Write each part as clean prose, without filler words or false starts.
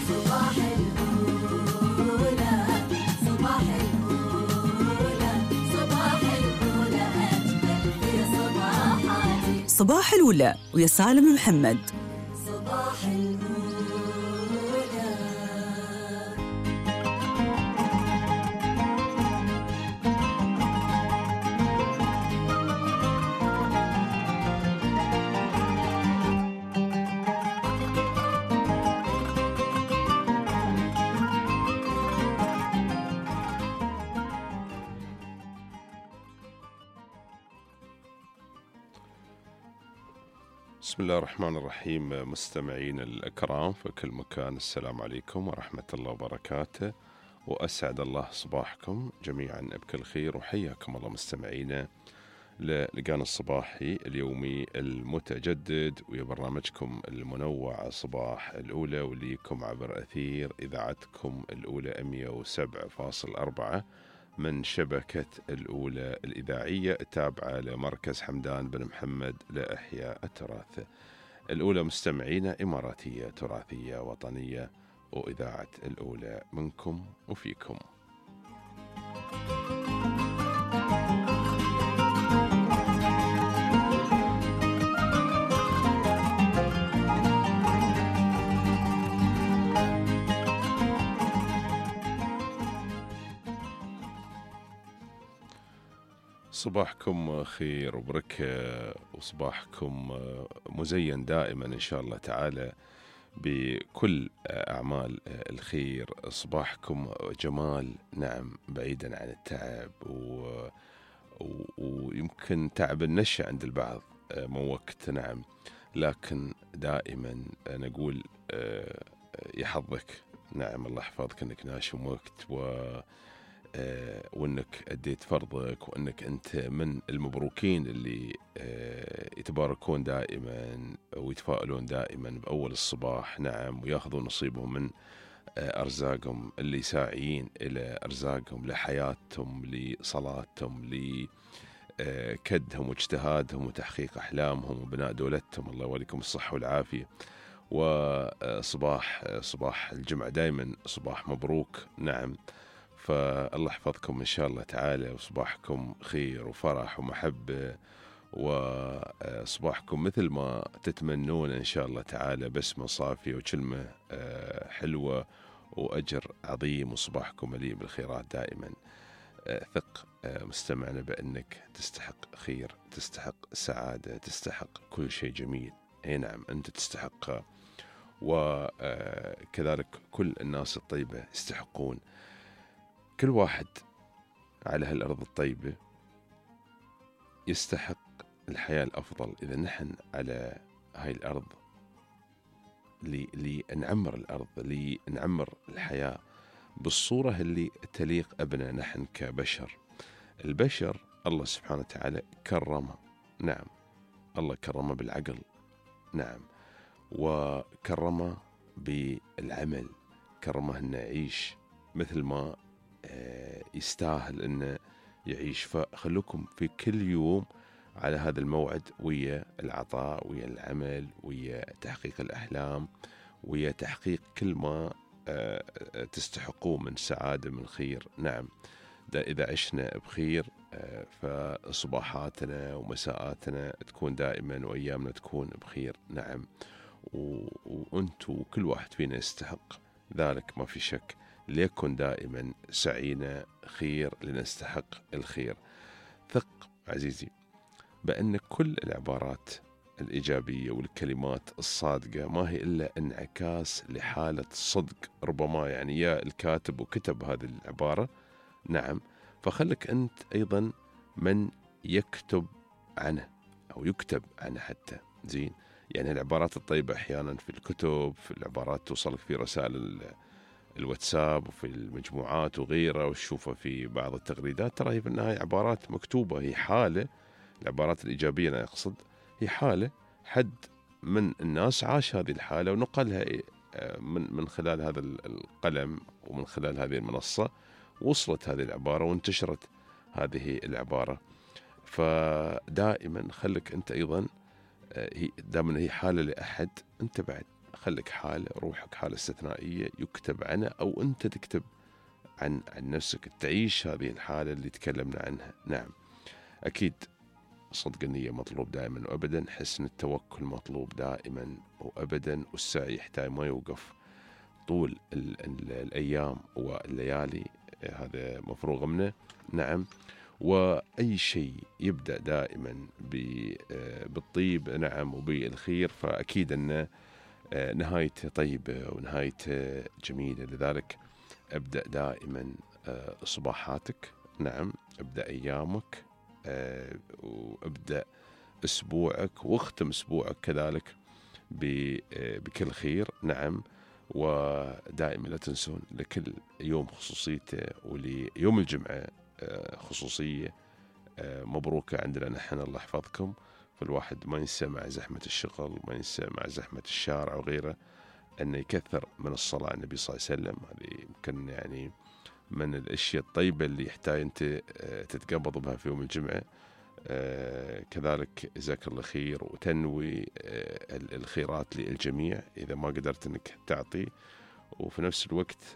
صباح الأولى، صباح الأولى، صباح الأولى أجمل في صباحاتي. صباح الأولى ويا سالم محمد. صباح الأولى. بسم الله الرحمن الرحيم. مستمعين الأكرام في كل مكان، السلام عليكم ورحمة الله وبركاته، وأسعد الله صباحكم جميعا بكل خير، وحياكم الله مستمعينا للقانا الصباحي اليومي المتجدد ويا برنامجكم المنوع صباح الأولى، وليكم عبر أثير إذاعتكم الأولى 107.4 من شبكة الأولى الإذاعية التابعة لمركز حمدان بن محمد لإحياء التراث. الأولى مستمعين إماراتية تراثية وطنية، وإذاعة الأولى منكم وفيكم. صباحكم خير وبركة، وصباحكم مزين دائما إن شاء الله تعالى بكل أعمال الخير. صباحكم جمال، نعم، بعيدا عن التعب ويمكن تعب النشأ عند البعض مو وقت، نعم، لكن دائما نقول يحظك، نعم، الله يحفظك انك ناشم وقت وانك اديت فرضك، وانك انت من المبروكين اللي يتباركون دائما ويتفائلون دائما باول الصباح، نعم، وياخذون نصيبهم من ارزاقهم، اللي ساعيين الى ارزاقهم، لحياتهم، لصلاتهم، لكدهم واجتهادهم وتحقيق احلامهم وبناء دولتهم. الله يوليكم الصحه والعافيه. صباح الجمعه دائما صباح مبروك، نعم، فالله يحفظكم إن شاء الله تعالى، وصباحكم خير وفرح ومحبة، وصباحكم مثل ما تتمنون إن شاء الله تعالى، بسمة صافية وكلمة حلوة وأجر عظيم، وصباحكم مليء بالخيرات دائما. ثق مستمعنا بأنك تستحق خير، تستحق سعادة، تستحق كل شيء جميل. أي نعم، أنت تستحقها، وكذلك كل الناس الطيبة يستحقون. كل واحد على هالأرض الطيبة يستحق الحياة الأفضل. إذا نحن على هاي الأرض لنعمر الأرض، لنعمر الحياة بالصورة اللي تليق أبنا نحن كبشر. البشر الله سبحانه وتعالى كرمه، نعم، الله كرمه بالعقل، نعم، وكرمه بالعمل، كرمه أنه يعيش مثل ما يستاهل أنه يعيش. فخلوكم في كل يوم على هذا الموعد ويا العطاء، ويا العمل، ويا تحقيق الأحلام، ويا تحقيق كل ما تستحقوه من سعادة، من خير، نعم. ده إذا عشنا بخير فصباحاتنا ومساءاتنا تكون دائما، وأيامنا تكون بخير، نعم، وأنتوا كل واحد فينا يستحق ذلك، ما في شك. ليكن دائما سعينا خير لنستحق الخير. ثق عزيزي بأن كل العبارات الإيجابية والكلمات الصادقة ما هي إلا انعكاس لحالة صدق. ربما يعني يا الكاتب وكتب هذه العبارة، نعم، فخلك أنت أيضا من يكتب عنه أو يكتب عنه حتى، زين. يعني العبارات الطيبة أحيانا في الكتب، في العبارات توصلك في رسائل الواتساب وفي المجموعات وغيرها، وتشوفها في بعض التغريدات، ترى هي في النهاية عبارات مكتوبة، هي حالة. العبارات الإيجابية أنا أقصد هي حالة حد من الناس عاش هذه الحالة ونقلها من خلال هذا القلم ومن خلال هذه المنصة، وصلت هذه العبارة وانتشرت هذه العبارة. فدائما خلك أنت أيضا دائما هي حالة لأحد، أنت بعد خليك حالة، روحك حالة استثنائية يكتب عنها، أو أنت تكتب عن نفسك، تعيش هذه الحالة اللي تكلمنا عنها. نعم أكيد صدق النية مطلوب دائما وأبدا، حسن التوكل مطلوب دائما وأبدا، والسعي يحتاج ما يوقف طول الأيام والليالي، هذا مفروغ منه. نعم، وأي شيء يبدأ دائما بالطيب نعم وبالخير، فأكيد أن نهايته طيبة ونهايته جميلة. لذلك ابدأ دائما صباحاتك، نعم ابدأ أيامك، وابدأ أسبوعك، واختم أسبوعك كذلك بكل خير. نعم، ودائما لا تنسون لكل يوم خصوصيته، وليوم الجمعة خصوصية مبروكة عندنا نحن، الله يحفظكم. فالواحد ما ينسى مع زحمة الشغل، ما ينسى مع زحمة الشارع وغيره، أنه يكثر من الصلاة على النبي صلى الله عليه وسلم. هذه يمكن يعني من الأشياء الطيبة اللي يحتاج أنت تتقبض بها في يوم الجمعة. كذلك جزاك الله خير، وتنوي الخيرات للجميع إذا ما قدرت أنك تعطي. وفي نفس الوقت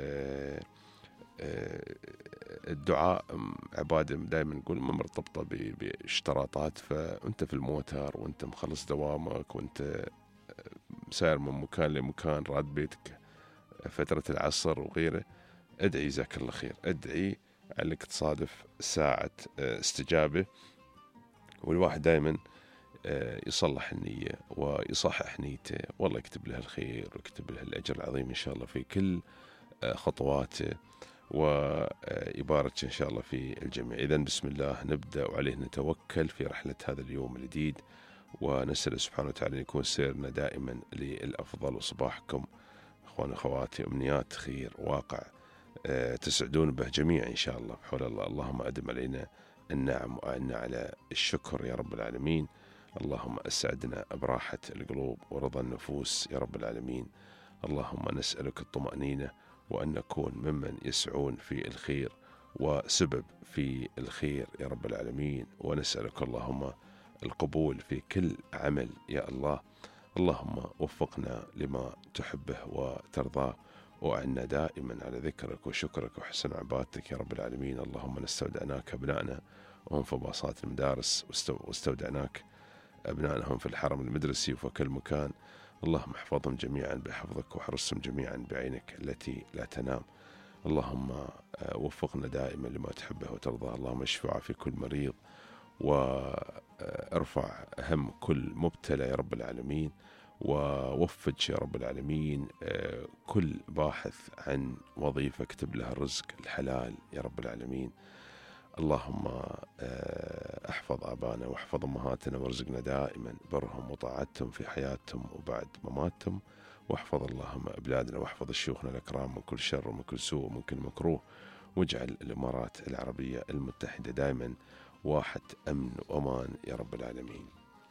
الدعاء عبادة دائما نقول ما مرتبطة باشتراطات، فأنت في الموتر وأنت مخلص دوامك وأنت سائر من مكان لمكان، راد بيتك فترة العصر وغيره، ادعي جزاك الله خير، ادعي عليك تصادف ساعة استجابة. والواحد دائما يصلح النية ويصحح نيته، والله يكتب له الخير ويكتب له الأجر العظيم إن شاء الله في كل خطواته، ويبارك إن شاء الله في الجميع. إذن بسم الله نبدأ وعليه نتوكل في رحلة هذا اليوم الجديد، ونسأل سبحانه وتعالى أن يكون سيرنا دائما للأفضل. وصباحكم أخواني أخواتي أمنيات خير واقع تسعدون به جميعا إن شاء الله بحول الله. اللهم أدم علينا النعم وأعنا على الشكر يا رب العالمين. اللهم أسعدنا براحة القلوب ورضا النفوس يا رب العالمين. اللهم نسألك الطمأنينة، وأن نكون ممن يسعون في الخير وسبب في الخير يا رب العالمين. ونسألك اللهم القبول في كل عمل يا الله. اللهم وفقنا لما تحبه وترضاه، وأعنا دائما على ذكرك وشكرك وحسن عبادتك يا رب العالمين. اللهم نستودعناك أبنائنا وهم في باصات المدارس، واستودعناك أبنائنا هم في الحرم المدرسي وفي كل مكان. اللهم احفظهم جميعا بحفظك، وحرسهم جميعا بعينك التي لا تنام. اللهم وفقنا دائما لما تحبه وترضاه. اللهم اشفع في كل مريض، وارفع هم كل مبتلى يا رب العالمين، ووفج يا رب العالمين كل باحث عن وظيفة، اكتب له الرزق الحلال يا رب العالمين. اللهم احفظ آبانا واحفظ أمهاتنا، وارزقنا دائما برهم وطاعتهم في حياتهم وبعد مماتهم. واحفظ اللهم بلادنا، واحفظ شيوخنا الأكرام من كل شر ومن كل سوء ومن كل مكروه، واجعل الإمارات العربية المتحدة دائما واحد أمن وأمان يا رب العالمين.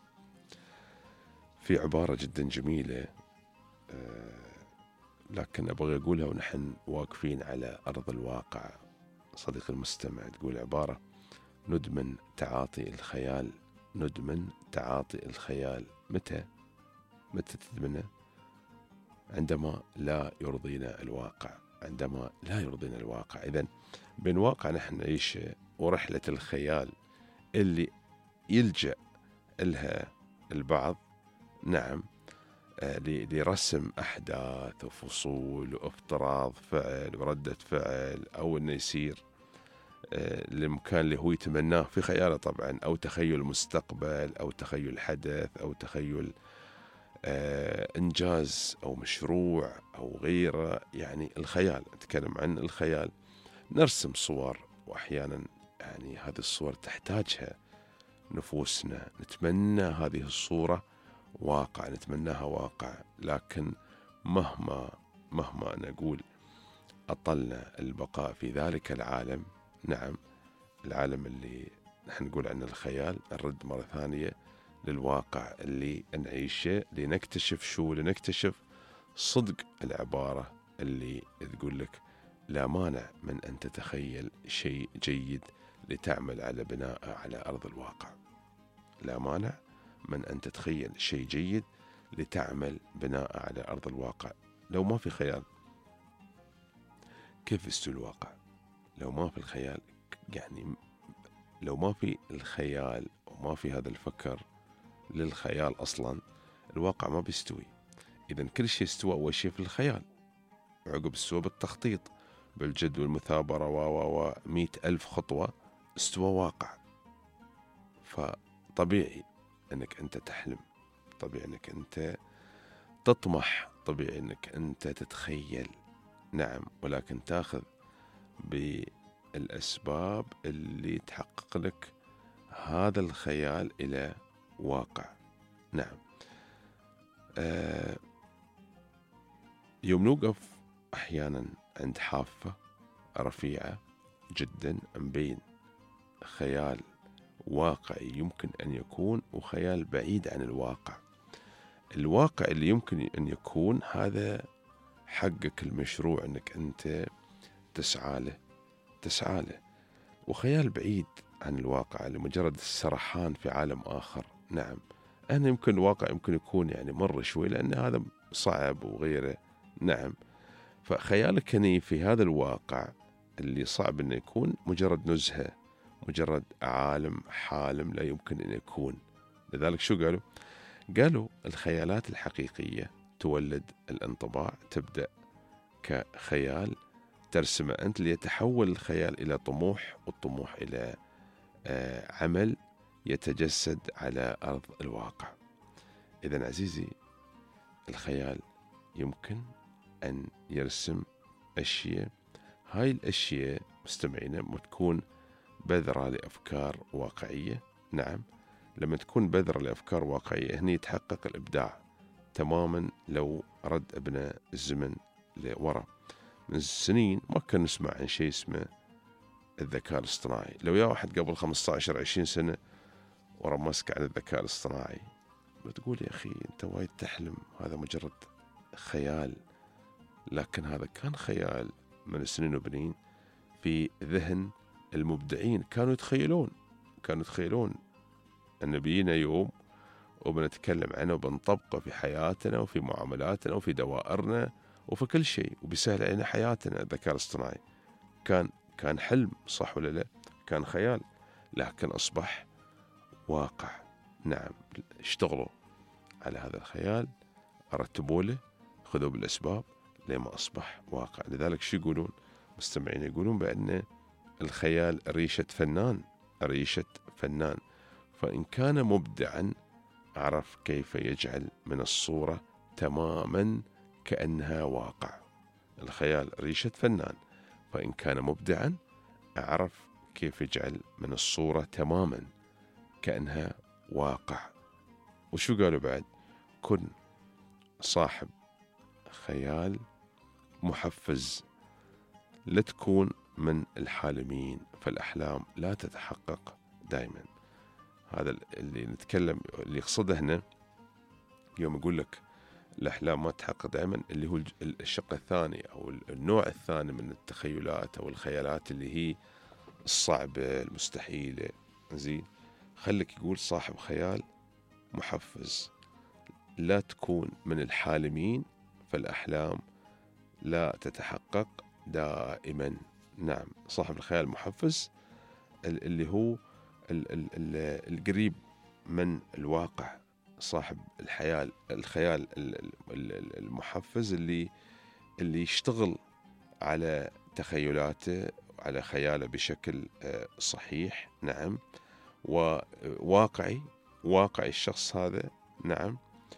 في عبارة جدا جميلة لكن أبغى أقولها ونحن واقفين على أرض الواقع صديق المستمع. تقول عبارة: ندمن تعاطي الخيال، ندمن تعاطي الخيال. متى تدمنه؟ عندما لا يرضينا الواقع، عندما لا يرضينا الواقع. إذن بين واقع نحن نعيشه ورحلة الخيال اللي يلجأ لها البعض، نعم، لرسم أحداث وفصول وافتراض فعل وردة فعل، أو أنه يصير للمكان اللي هو يتمناه في خياله طبعا، أو تخيل مستقبل، أو تخيل حدث، أو تخيل إنجاز أو مشروع أو غيره. يعني الخيال، نتكلم عن الخيال، نرسم صور، وأحيانا يعني هذه الصور تحتاجها نفوسنا، نتمنى هذه الصورة واقع، نتمناها واقع. لكن مهما نقول أطلنا البقاء في ذلك العالم، نعم العالم اللي نحن نقول عنه الخيال، نرد مرة ثانية للواقع اللي نعيشه لنكتشف شو؟ لنكتشف صدق العبارة اللي تقول لك: لا مانع من أن تتخيل شيء جيد لتعمل على بناءه على أرض الواقع. لا مانع من أن تتخيل شيء جيد لتعمل بناء على أرض الواقع. لو ما في خيال كيف يستوي الواقع؟ لو ما في الخيال، يعني لو ما في الخيال وما في هذا الفكر للخيال أصلا، الواقع ما بيستوي. إذا كل شيء استوى أول شيء في الخيال، عقب استوى بالتخطيط بالجد والمثابرة و 100,000 خطوة استوى واقع. فطبيعي أنك أنت تحلم، طبيعي أنك أنت تطمح، طبيعي أنك أنت تتخيل، نعم، ولكن تأخذ بالأسباب اللي تحقق لك هذا الخيال إلى واقع. نعم. يوم نوقف أحيانا عند حافة رفيعة جدا بين خيال واقعي يمكن أن يكون وخيال بعيد عن الواقع. الواقع اللي يمكن أن يكون هذا حقك المشروع أنك أنت تسعى له، وخيال بعيد عن الواقع لمجرد السرحان في عالم آخر. نعم، أنا يمكن الواقع يمكن يكون يعني مر شوي لأن هذا صعب وغيره. نعم، فخيالك هني في هذا الواقع اللي صعب أنه يكون مجرد نزهة، مجرد عالم حالم لا يمكن أن يكون. لذلك شو قالوا الخيالات الحقيقية تولد الانطباع، تبدأ كخيال ترسمه أنت ليتحول الخيال إلى طموح، والطموح إلى عمل يتجسد على أرض الواقع. إذن عزيزي، الخيال يمكن أن يرسم أشياء، هاي الأشياء مستمعينا تكون بذرة لأفكار واقعية. نعم، لما تكون بذرة لأفكار واقعية هني يتحقق الإبداع تماما. لو رد ابن الزمن لورا من سنين ما كان نسمع عن شيء اسمه الذكاء الاصطناعي. لو يا واحد قبل 15-20 سنة ورمسك عن الذكاء الاصطناعي بتقول يا أخي أنت وايد تحلم، هذا مجرد خيال. لكن هذا كان خيال من سنين وبنين في ذهن المبدعين. كانوا يتخيلون أن بينا يوم وبنتكلم عنه وبنطبقه في حياتنا وفي معاملاتنا وفي دوائرنا وفي كل شيء، وبيسهل علينا حياتنا. الذكاء الاصطناعي كان حلم، صح ولا لا؟ كان خيال، لكن أصبح واقع. نعم، اشتغلوا على هذا الخيال، رتبوا له، خذوا بالأسباب لما أصبح واقع. لذلك شو يقولون مستمعين؟ يقولون بأن الخيال ريشة فنان، فإن كان مبدعا عرف كيف يجعل من الصورة تماما كأنها واقع. الخيال ريشة فنان، فإن كان مبدعا عرف كيف يجعل من الصورة تماما كأنها واقع. وشو قالوا بعد؟ كن صاحب خيال محفز، لا تكون من الحالمين، فالأحلام لا تتحقق دائما. هذا اللي نتكلم، اللي يقصده هنا يوم يقول لك الأحلام ما تتحقق دائما، اللي هو الشق الثاني أو النوع الثاني من التخيلات أو الخيالات اللي هي الصعبة المستحيلة. زين، خلك يقول صاحب خيال محفز، لا تكون من الحالمين، فالأحلام لا تتحقق دائما. نعم، صاحب الخيال المحفز اللي هو القريب من الواقع، صاحب الخيال المحفز اللي يشتغل على تخيلاته على خياله بشكل صحيح. نعم، وواقعي الشخص هذا. نعم،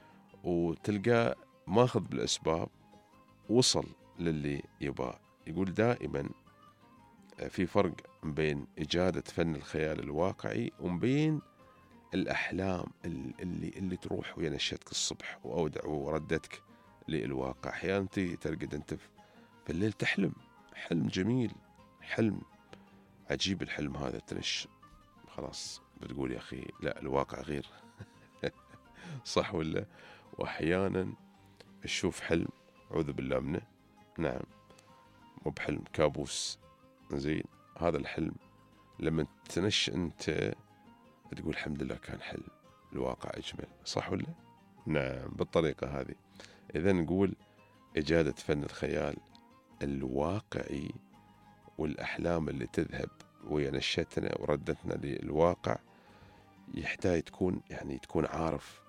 وتلقاه ماخذ بالأسباب، وصل للي يباه. يقول دائما في فرق بين إجادة فن الخيال الواقعي وبين الأحلام اللي تروح ويا نشتك الصبح وأودع وردتك للواقع. أحيانا ترقد أنت في الليل تحلم حلم جميل، حلم عجيب، الحلم هذا تنش خلاص بتقول يا أخي لا، الواقع غير. صح ولا؟ وأحيانا تشوف حلم أعوذ بالله منه، نعم، مو بحلم، كابوس. زين، هذا الحلم لما تنش أنت تقول الحمد لله كان حلم، الواقع أجمل. صح ولا؟ نعم بالطريقة هذه. إذا نقول إجادة فن الخيال الواقعي، والأحلام اللي تذهب ويا نشتنا وردتنا للواقع، يحتاج تكون عارف.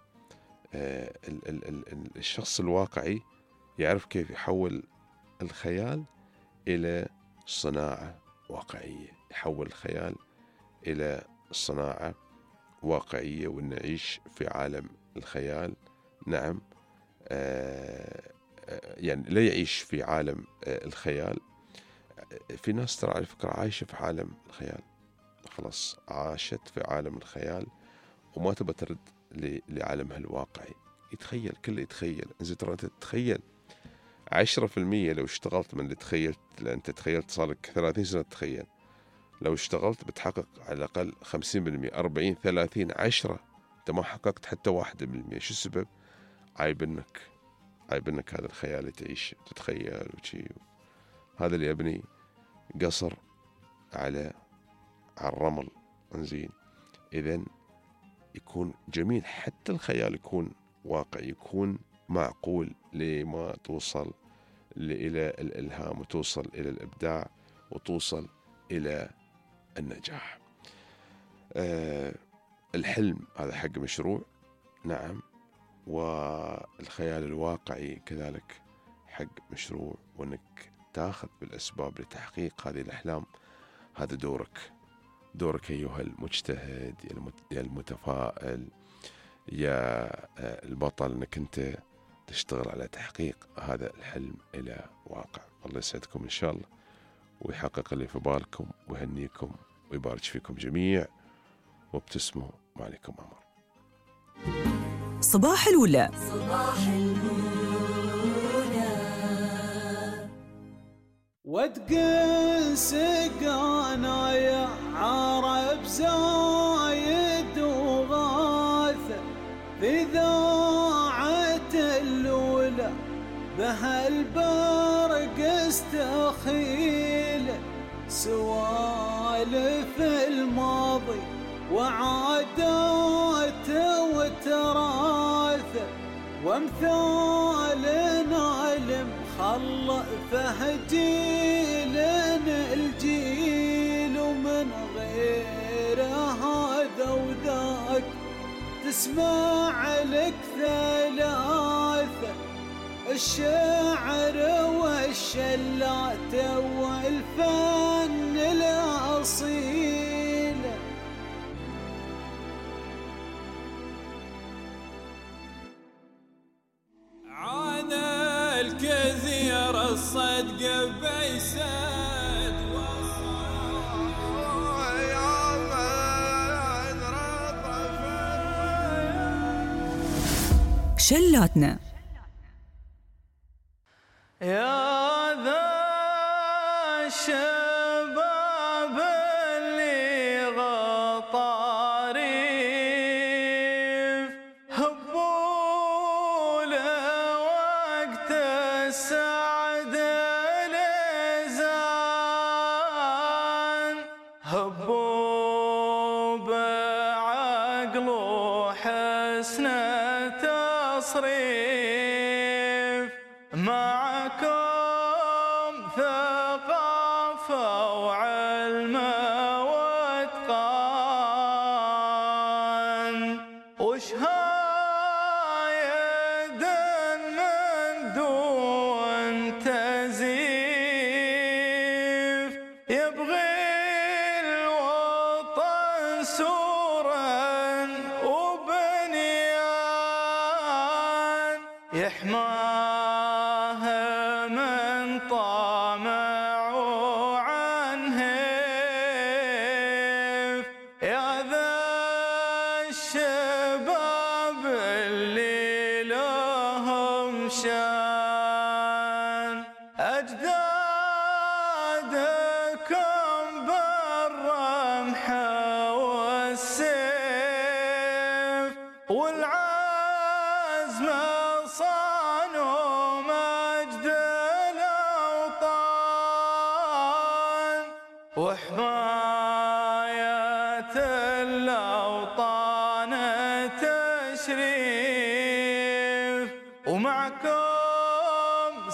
الشخص الواقعي يعرف كيف يحول الخيال إلى صناعة واقعية، يحول الخيال إلى صناعة واقعية، ونعيش في عالم الخيال. نعم. يعني لا يعيش في عالم الخيال. في ناس ترى على فكرة عايشة في عالم الخيال، خلاص عاشت في عالم الخيال وما تبى ترد لعالمها الواقعي. يتخيل، كله يتخيل. إذا ترى تتخيل 10% لو اشتغلت من اللي تخيلت، لأن أنت تخيلت صار لك 30 سنة تتخيل، لو اشتغلت بتحقق على الأقل 50%. 40 30 10 أنت ما حققت حتى 1%. شو السبب؟ عايبنك هذا الخيال اللي تعيش تتخيل وشي. هذا اللي يبني قصر على الرمل. انزين، إذن يكون جميل، حتى الخيال يكون واقعي، يكون معقول، لما توصل إلى الإلهام وتوصل إلى الإبداع وتوصل إلى النجاح. الحلم هذا حق مشروع، نعم، والخيال الواقعي كذلك حق مشروع، وأنك تاخذ بالأسباب لتحقيق هذه الأحلام. هذا دورك أيها المجتهد، يا المتفائل، يا البطل، أنك أنت تشتغل على تحقيق هذا الحلم إلى واقع. الله يسعدكم إن شاء الله، ويحقق اللي في بالكم، ويهنيكم ويبارك فيكم جميع، وابتسموا. ما عليكم أمر. صباح الولا. صباح الهدى وتقل سقانا يا عرب زايد وغاث في ذاعة اللولى، بهالبرق استخيل سوالف الماضي وعادات وتراث، وامثالنا المخلفه جيل الجيل، ومن غير هذا وذاك تسمع لك ثلاثة: الشعر والشلات والفن الأصيل. عاد الكثير الصدق بيسد شلاتنا. يا ذا الشباب اللي غطاريف، هبوا له وقت السعد الإزان، هبوا بعقل وحسن تصريف، معكم ثقافة وعلم واتقان، وشهايد من دون تزييف، يبغي الوطن سورا وبنيان، يحماه من طامع وعنهيف. يا ذا الشباب اللي لهم شان، أجدادكم بالرمح والسيف والعزم صانوا مجد الأوطان، وحماية الأوطان تشريف.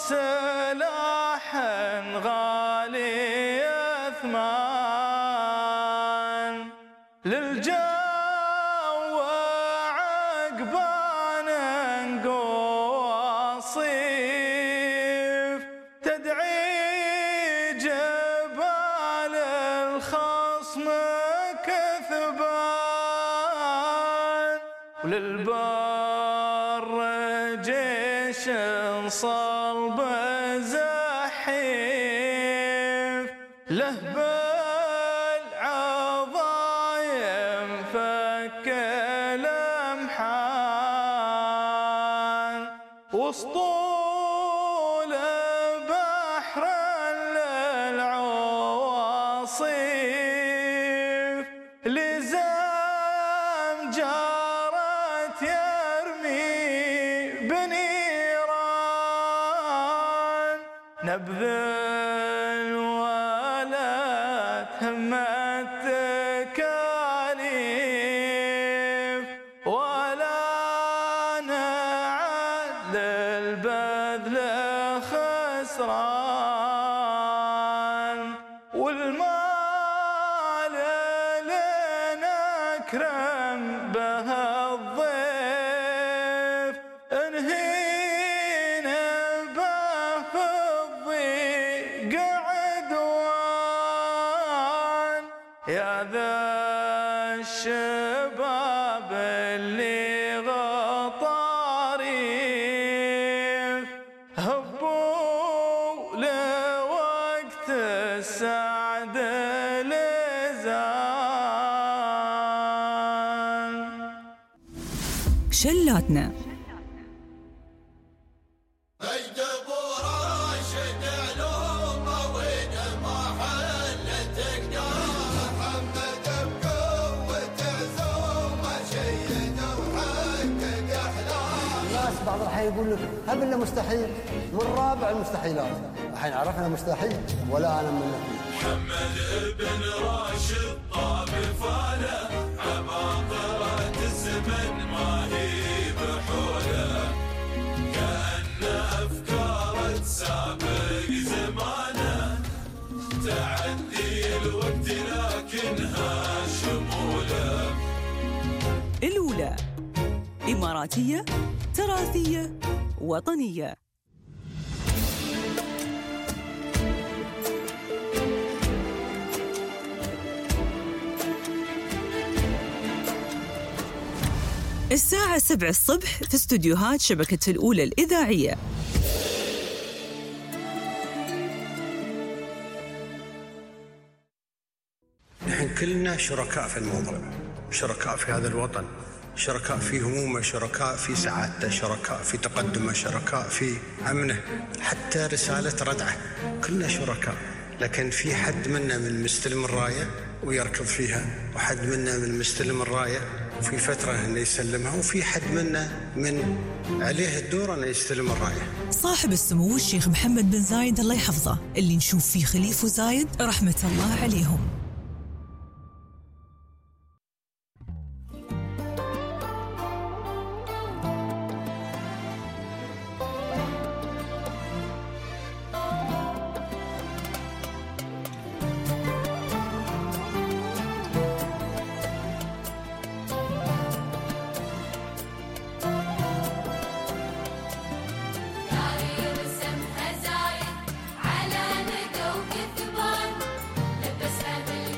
سلاح غالي أثمان للجو عقبان قواصيف تدعي جبال الخصم كثبان وللبر جيش صلب زحيف له بالعظايم فك لمحان وسطول بحر للعواصيف لزام جارت يرمي بنيران نبذ الولد همة تكاليف ولا نعد للبذل خسران والمال لنكرم به الضيف انهينا به في الضيق عدوان يا ذا الشباب اللي غطاريف هبوا لوقت السعد لزان شلاتنا بعض الأحيان يقول لك هل إلا مستحيل من رابع المستحيلات الحين عرفنا مستحيل ولا أنا من نفسي محمد بن راشد طاب فاله عباقرة الزمن ما هي بحوله كأن أفكار تسابق زمانه تعدي الوقت لكنها شموله الأولى إماراتية تراثية وطنية. الساعة 7 الصبح في استوديوهات شبكة الأولى الإذاعية. نحن كلنا شركاء في الموضوع، شركاء في هذا الوطن، شركاء في همومه، شركاء في سعادته، شركاء في تقدمه، شركاء في أمنه، حتى رسالة ردعه كلنا شركاء. لكن في حد منا من مستلم الراية ويركض فيها، وحد منا من مستلم الراية وفي فترة أنه يسلمها، وفي حد منا من عليه الدور أنه يستلم الراية. صاحب السمو الشيخ محمد بن زايد الله يحفظه، اللي نشوف فيه خليفه زايد رحمة الله عليهم. رسمها زايد على نقا وكثبان لبسها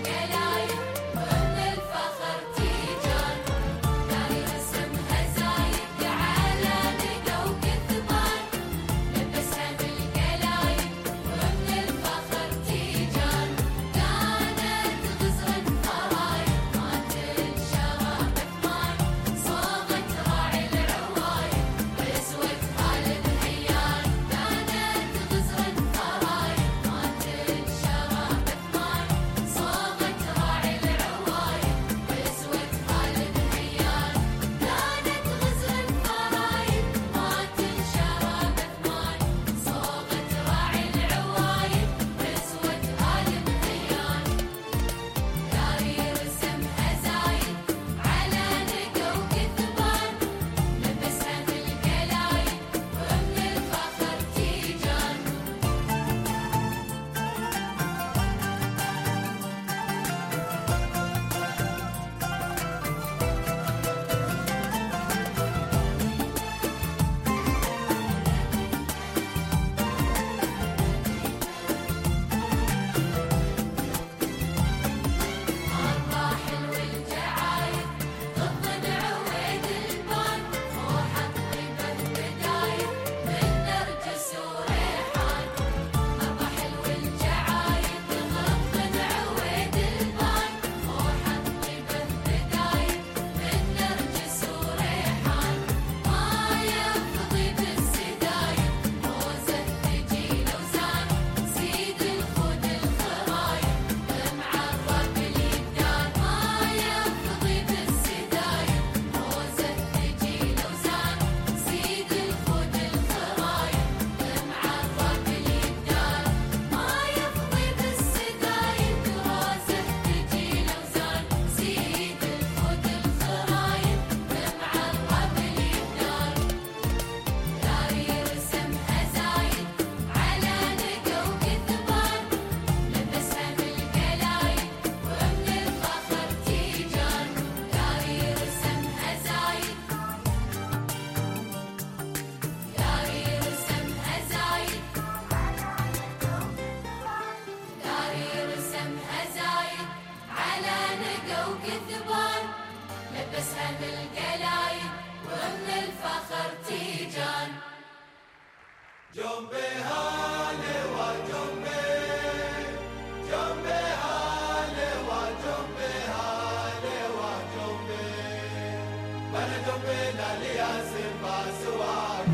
جنبي هالي وجنبي جنبي هالي وجنبي هالي وجنبي بلا جنبي نالي ياسين ما سواك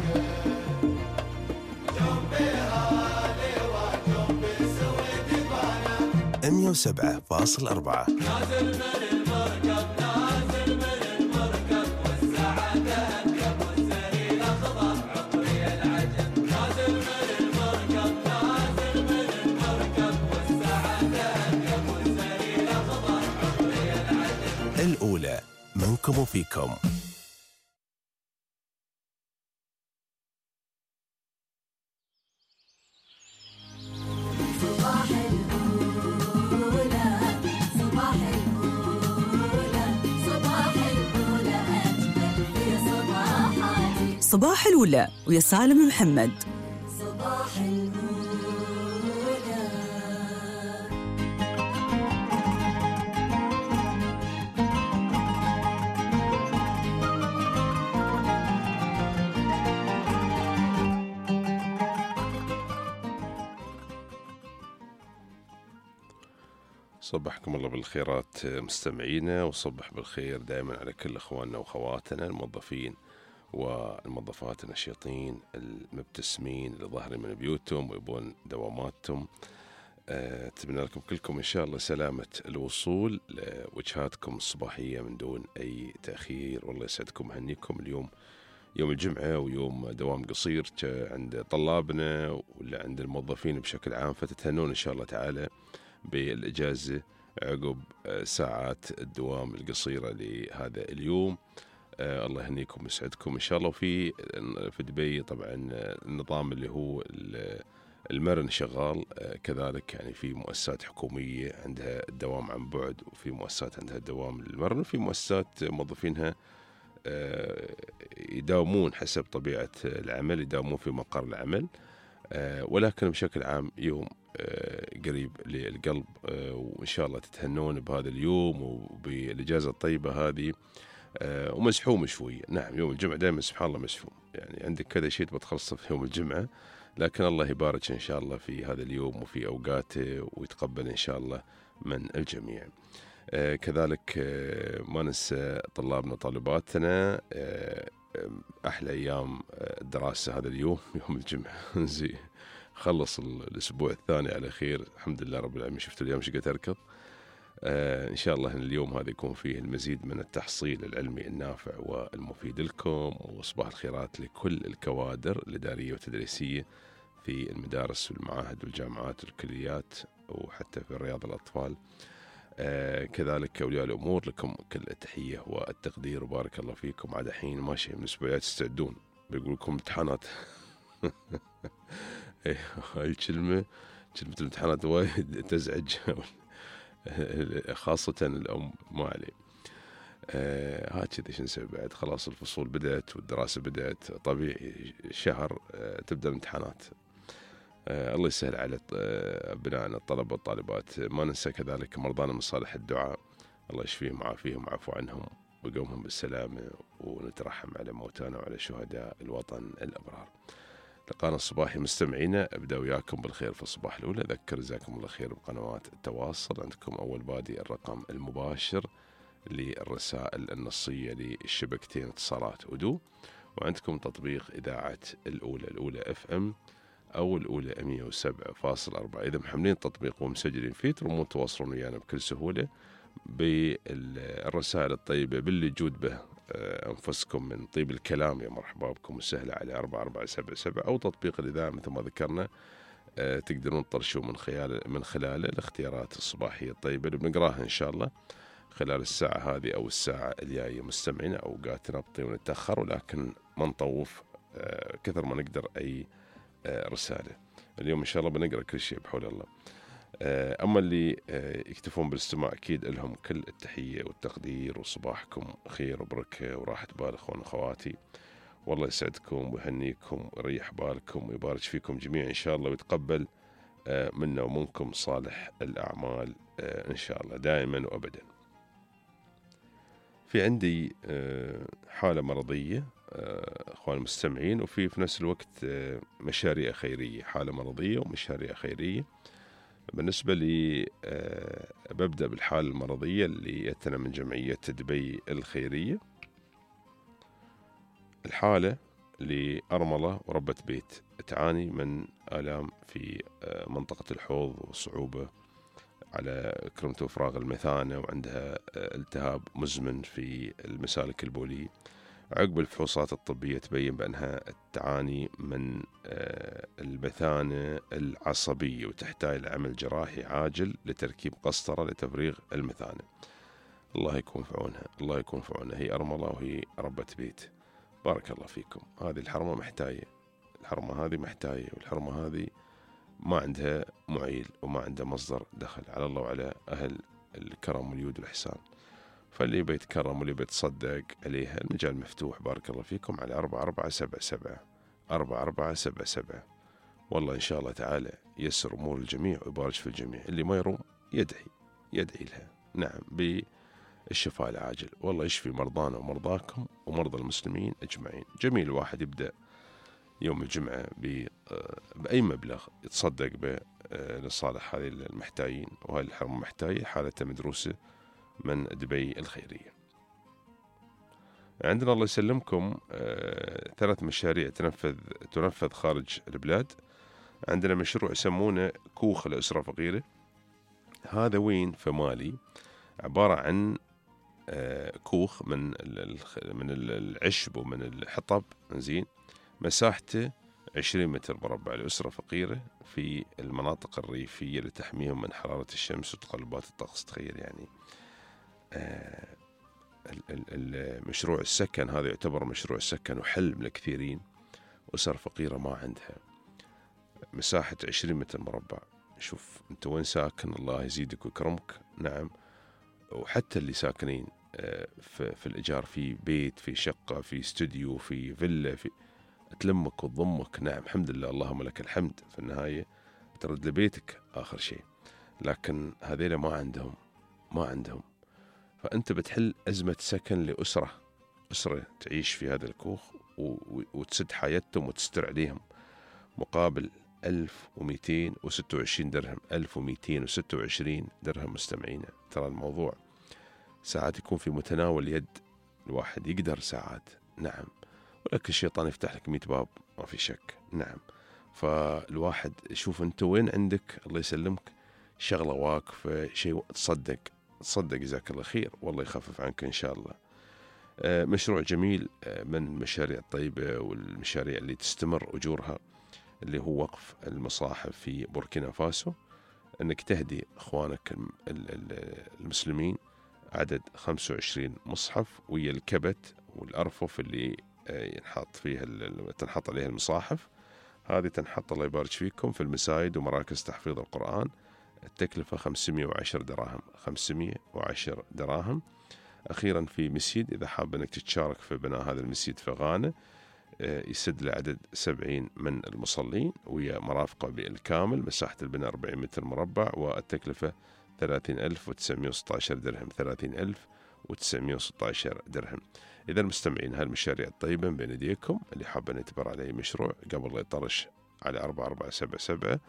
جنبي هالي وجنبي سويتي بانا 107.4 نازل من المركب نازل من المركب والسعادة أنكب والسرير أخضر عمري العجب نازل من المركب نازل من المركب والسعادة أنكب والسرير أخضر عمري العجب الأولى منكم وفيكم. صباح الأولى صباح الأولى صباح الأولى أجمل في صباحاتي صباح الأولى ويا سالم محمد. صباح الأولى صبحكم الله بالخيرات مستمعينا، وصبح بالخير دائما على كل اخواننا واخواتنا الموظفين والموظفات النشيطين المبتسمين اللي ظاهرين من بيوتهم ويبون دواماتهم. اتمنى لكم كلكم ان شاء الله سلامة الوصول لوجهاتكم الصباحية من دون اي تأخير. والله يسعدكم ويهنيكم. اليوم يوم الجمعة ويوم دوام قصير عند طلابنا ولا عند الموظفين بشكل عام، فتتهنون ان شاء الله تعالى بالإجازة عقب ساعات الدوام القصيرة لهذا اليوم. الله يهنيكم ويسعدكم إن شاء الله. وفي دبي طبعا النظام اللي هو المرن شغال كذلك، يعني في مؤسسات حكومية عندها الدوام عن بعد، وفي مؤسسات عندها الدوام المرن، وفي مؤسسات موظفينها يداومون حسب طبيعة العمل، يداومون في مقر العمل. ولكن بشكل عام يوم قريب للقلب، وإن شاء الله تتهنون بهذا اليوم وبالإجازة الطيبة هذه، ومزحوم شوية. نعم يوم الجمعة دائما سبحان الله مسحوم، يعني عندك كذا شيء تبغى تخلصه في يوم الجمعة، لكن الله يبارك إن شاء الله في هذا اليوم وفي أوقاته ويتقبل إن شاء الله من الجميع. كذلك ما ننسى طلابنا وطالباتنا، أحلى أيام الدراسة هذا اليوم يوم الجمعة. زي خلص الأسبوع الثاني على خير الحمد لله رب العالمين. شفتوا اليوم شقة تركض. إن شاء الله إن اليوم هذا يكون فيه المزيد من التحصيل العلمي النافع والمفيد لكم، وصباح الخيرات لكل الكوادر الإدارية والتدريسية في المدارس والمعاهد والجامعات والكليات وحتى في رياض الأطفال. كذلك أولياء الأمور لكم كل التحية والتقدير وبارك الله فيكم. عاد حين ماشي من أسبوعات تستعدون بيقول لكم امتحانات. هاي كلمة الامتحانات وايد تزعج خاصة الأم، ما عليه. هكذا شو نسوي بعد، خلاص الفصول بدأت والدراسة بدأت، طبيعي شهر تبدأ الامتحانات. الله يسهل على أبنائنا الطلبة والطالبات. ما ننسى كذلك مرضانا من صالح الدعاء، الله يشفيهم ويعافيهم ويعفو عنهم ويقومهم بالسلامة، ونترحم على موتانا وعلى شهداء الوطن الأبرار. لقانا الصباحي مستمعينا، أبدأ وياكم بالخير في الصباح الأولى. أذكر جزاكم الله خير بقنوات التواصل، عندكم أول بادي الرقم المباشر للرسائل النصية للشبكتين اتصالات أدو، وعندكم تطبيق إذاعة الأولى FM أو الأولى 107.4. إذا محملين التطبيق ومسجلين فيه ترمون تواصلون ويانا بكل سهولة بالرسائل الطيبة باللي جود به أنفسكم من طيب الكلام. يا مرحبا بكم وسهلا على 4477 أو تطبيق الإذاعة مثل ما ذكرنا. تقدرون تطرشوا من خلاله الاختيارات الصباحية الطيبة اللي بنقراها إن شاء الله خلال الساعة هذه أو الساعة الجاية. مستمعين أوقاتنا بطيء ونتأخر، ولكن ما نطوف كثر ما نقدر أي رسالة. اليوم إن شاء الله بنقرأ كل شيء بحول الله. أما اللي يكتفون بالاستماع أكيد لهم كل التحية والتقدير، وصباحكم خير وبركة وراحة بال أخوان أخواتي، والله يسعدكم ويهنيكم ويريح بالكم ويبارك فيكم جميعا إن شاء الله، ويتقبل منا ومنكم صالح الأعمال إن شاء الله دائما وأبدا. في عندي حالة مرضية أخوان المستمعين، وفي نفس الوقت مشاريع خيرية، حالة مرضية ومشاريع خيرية. بالنسبة لي ببدأ بالحالة المرضية اللي جتنا من جمعية دبي الخيرية. الحالة لأرملة وربة بيت تعاني من آلام في منطقة الحوض وصعوبة على كرمة وفراغ المثانة، وعندها التهاب مزمن في المسالك البولية. عقب الفحوصات الطبية تبين بأنها تعاني من المثانة العصبية، وتحتاج لعمل جراحي عاجل لتركيب قسطرة لتفريغ المثانة. الله يكون في عونها، الله يكون في عونها. هي أرملة وهي ربة بيت، بارك الله فيكم. هذه الحرمة محتاجة، الحرمة هذه محتاجة، والحرمة هذه ما عندها معيل وما عندها مصدر دخل. على الله وعلى أهل الكرم واليود والإحسان، فاللي بيتكرم واللي بيتصدق عليها المجال مفتوح. بارك الله فيكم على 4477 4477. والله إن شاء الله تعالى يسر أمور الجميع ويبارك في الجميع. اللي ما يروم يدعي لها، نعم، بالشفاء العاجل. والله يشفي مرضانا ومرضاكم ومرضى المسلمين أجمعين. جميل الواحد يبدأ يوم الجمعة بأي مبلغ يتصدق به لصالح هذه المحتاجين، وهذه الحرمة محتاجة، حالة مدروسة من دبي الخيرية. عندنا الله يسلمكم 3 مشاريع تنفذ خارج البلاد. عندنا مشروع يسمونه كوخ لأسرة فقيرة. هذا وين في مالي، عبارة عن كوخ من العشب ومن الحطب، زين، مساحته 20 متر مربع لأسرة فقيرة في المناطق الريفية لتحميهم من حرارة الشمس وتقلبات الطقس. تخيل يعني المشروع السكن هذا يعتبر مشروع السكن وحلم لكثيرين. أسر فقيرة ما عندها، مساحة 20 متر مربع. شوف أنت وين ساكن، الله يزيدك ويكرمك، نعم. وحتى اللي ساكنين في الإيجار، في بيت، في شقة، في استوديو، في فيلا، في تلمك وتضمك، نعم، الحمد لله، اللهم لك الحمد. في النهاية ترد لبيتك آخر شيء، لكن هذيلا ما عندهم. فأنت بتحل أزمة سكن لأسرة تعيش في هذا الكوخ وتسد حياتهم وتستر عليهم مقابل 1226 درهم. 1226 درهم مستمعين. ترى الموضوع ساعات يكون في متناول يد الواحد، يقدر ساعات، نعم، ولكن الشيطان يفتح لك 100 باب، ما في شك، نعم. فالواحد شوف أنت وين عندك، الله يسلمك، شغلة واقفة، شيء تصدق جزاك الله خير، والله يخفف عنك إن شاء الله. مشروع جميل من المشاريع الطيبة والمشاريع اللي تستمر أجورها، اللي هو وقف المصاحف في بوركينا فاسو. أنك تهدي أخوانك المسلمين عدد 25 مصحف ويا الكبت والأرفف اللي تنحط عليها المصاحف. هذه تنحط، الله يبارك فيكم، في المساجد ومراكز تحفيظ القرآن. التكلفة 510 دراهم، 510 دراهم. أخيرا في مسجد، إذا حاب أنك تتشارك في بناء هذا المسجد في غانا، يسد لعدد 70 من المصلين ويا مرافقة بالكامل. مساحة البناء 40 متر مربع، والتكلفة 30,916 درهم، 30,916 درهم. إذا المستمعين، هالمشاريع الطيبة بين يديكم، اللي حاب أن يتبرع على مشروع قبل لا يطرش على 4477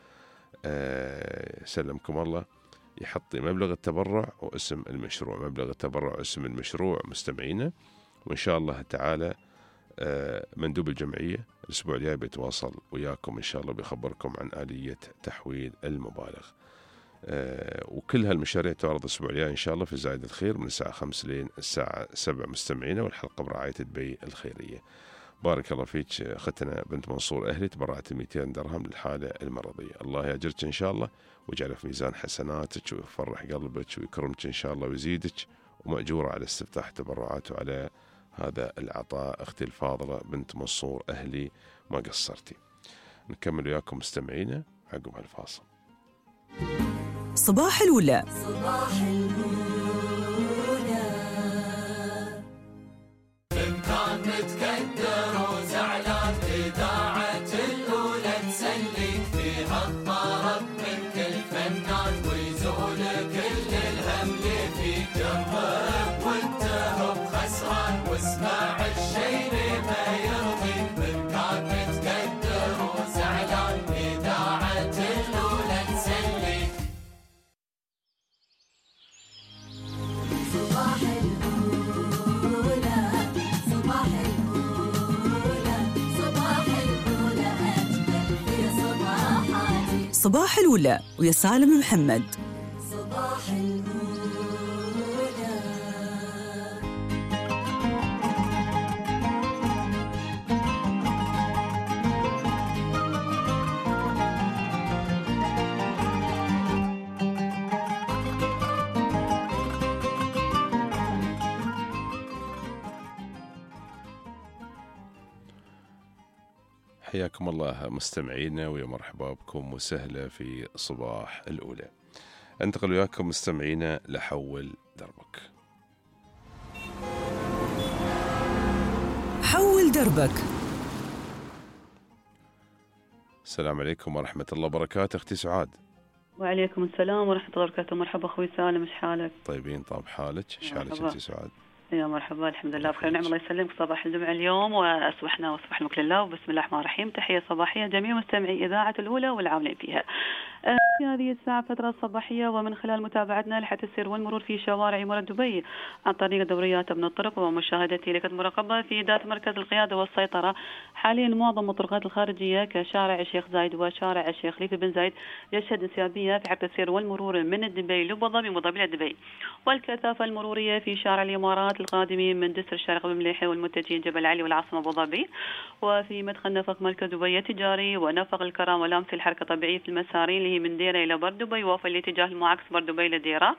سلمكم الله، يحط مبلغ التبرع واسم المشروع، مبلغ التبرع واسم المشروع مستمعينا. وإن شاء الله تعالى مندوب الجمعية الأسبوع الجاي بيتواصل وياكم إن شاء الله، بيخبركم عن آلية تحويل المبالغ. وكل هالمشاريع تعرض الأسبوع الجاي إن شاء الله في زايد الخير من الساعة 5 لين الساعة 7 مستمعينا، والحلقة برعاية دبي الخيرية. بارك الله فيك أختنا بنت منصور أهلي، تبرعت 200 درهم للحالة المرضية. الله يأجرك إن شاء الله ويجعله في ميزان حسناتك ويفرح قلبك ويكرمك إن شاء الله ويزيدك، ومأجورة على استفتاح تبرعات وعلى هذا العطاء. أختي الفاضلة بنت منصور أهلي، ما قصرتي. نكمل وياكم مستمعينا عقب هالفاصل. صباح الولا، صباح الولا، كان متكدر وزعلان، إذاعة الأولى تسليك فيها الطرب من كل فنان، ويزول كل الهم اللي فيك. جرب وانت خسران، واسمع الشي اللي ما إذاعة الأولى تسليك. صباح الأولى صباح الأولى صباح الأولى أجمل في صباحاتي. صباح الأولى ويا سالم محمد. صباح الأولى. حياكم الله مستمعينا ويا مرحبا بكم وسهلا في صباح الأولى. انتقل وياكم مستمعينا لحول دربك. حول دربك. السلام عليكم ورحمة الله وبركاته. أختي سعاد. وعليكم السلام ورحمة الله وبركاته. مرحبا أخوي سالم، إيش حالك؟ طيبين طاب حالك؟ إيش حالك مرحبا. أختي سعاد؟ يا مرحبا، الحمد لله بخير نعم الله يسلمك. صباح الجمعة اليوم وأصبحنا وأصبح الملك لله، وبسم الله الرحمن الرحيم. تحية صباحية جميع مستمعي إذاعة الأولى والعاملين فيها. في هذه الساعة فترة صباحية، ومن خلال متابعتنا لحالة السير والمرور في شوارع إمارة دبي عن طريق دوريات ابن الطرق ومشاهدتي لك المراقبة في ذات مركز القيادة والسيطرة. حاليا معظم الطرقات الخارجية كشارع الشيخ زايد وشارع الشيخ خليفة بن زايد يشهد انسيابية في حالة السير والمرور من دبي لأبو ظبي وظبي دبي، والكثافة المرورية في شارع الإمارات القادمين من جسر الشارقة بن مليحة والمتجهين جبل علي والعاصمة أبو ظبي، وفي مدخل نفق مركز دبي التجاري ونفق الكرام والأمس الحركة طبيعية في المسارين اللي هي من ديرة إلى بر دبي وفي الاتجاه المعاكس بر دبي لديرة.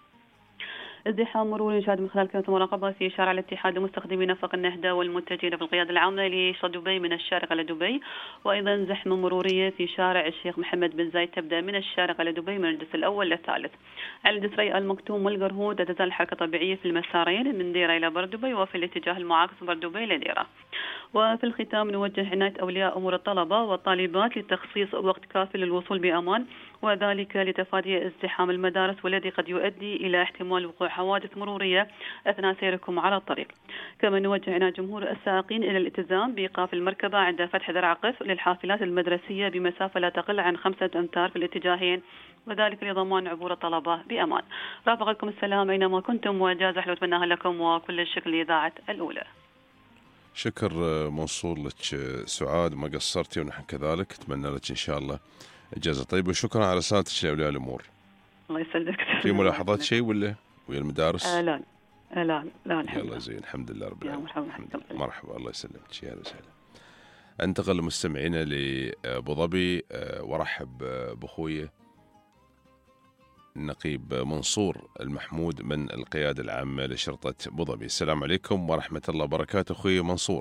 ازدحام مروري نشاهد من خلال كاميرا المراقبة في شارع الاتحاد لمستخدمي نفق النهدة والمتجهين في القيادة العامة لشط دبي من الشارقة لدبي، وأيضا زحمة مرورية في شارع الشيخ محمد بن زايد تبدأ من الشارقة لدبي من الجسر الأول للثالث. على الجسري المكتوم والقرهود تزال حركة طبيعية في المسارين من ديرة إلى بر دبي وفي الاتجاه المعاكس بر دبي لديرة. وفي الختام نوجه عناية أولياء أمور الطلبة والطالبات لتخصيص وقت كافي للوصول بأمان، وذلك لتفادي ازدحام المدارس والذي قد يؤدي إلى احتمال وقوع حوادث مرورية أثناء سيركم على الطريق. كما نوجه عناية جمهور السائقين إلى الالتزام بإيقاف المركبة عند فتح درع قف للحافلات المدرسية بمسافة لا تقل عن 5 أمتار في الاتجاهين، وذلك لضمان عبور الطلبة بأمان. رافقكم السلام أينما كنتم، وجاز أحلى أتمناها لكم وكل الشكر لإذاعة الأولى. شكر موصول لك سعاد، ما قصرتي ونحن كذلك. أتمنى لك إن شاء الله إجازة طيبة، وشكرا على رسالتك لأولياء الأمور. الله يسلمك. في ملاحظات شيء ولا ويا المدارس؟ لا الحمد يلا لله. زين، الحمد لله رب العالمين. مرحبا. مرحبا، الله يسلمك. يا وسهلا. انتقل مستمعينا لأبو ظبي ورحب بأخوي النقيب منصور المحمود من القيادة العامة لشرطة أبو ظبي. السلام عليكم ورحمة الله وبركاته أخوي منصور.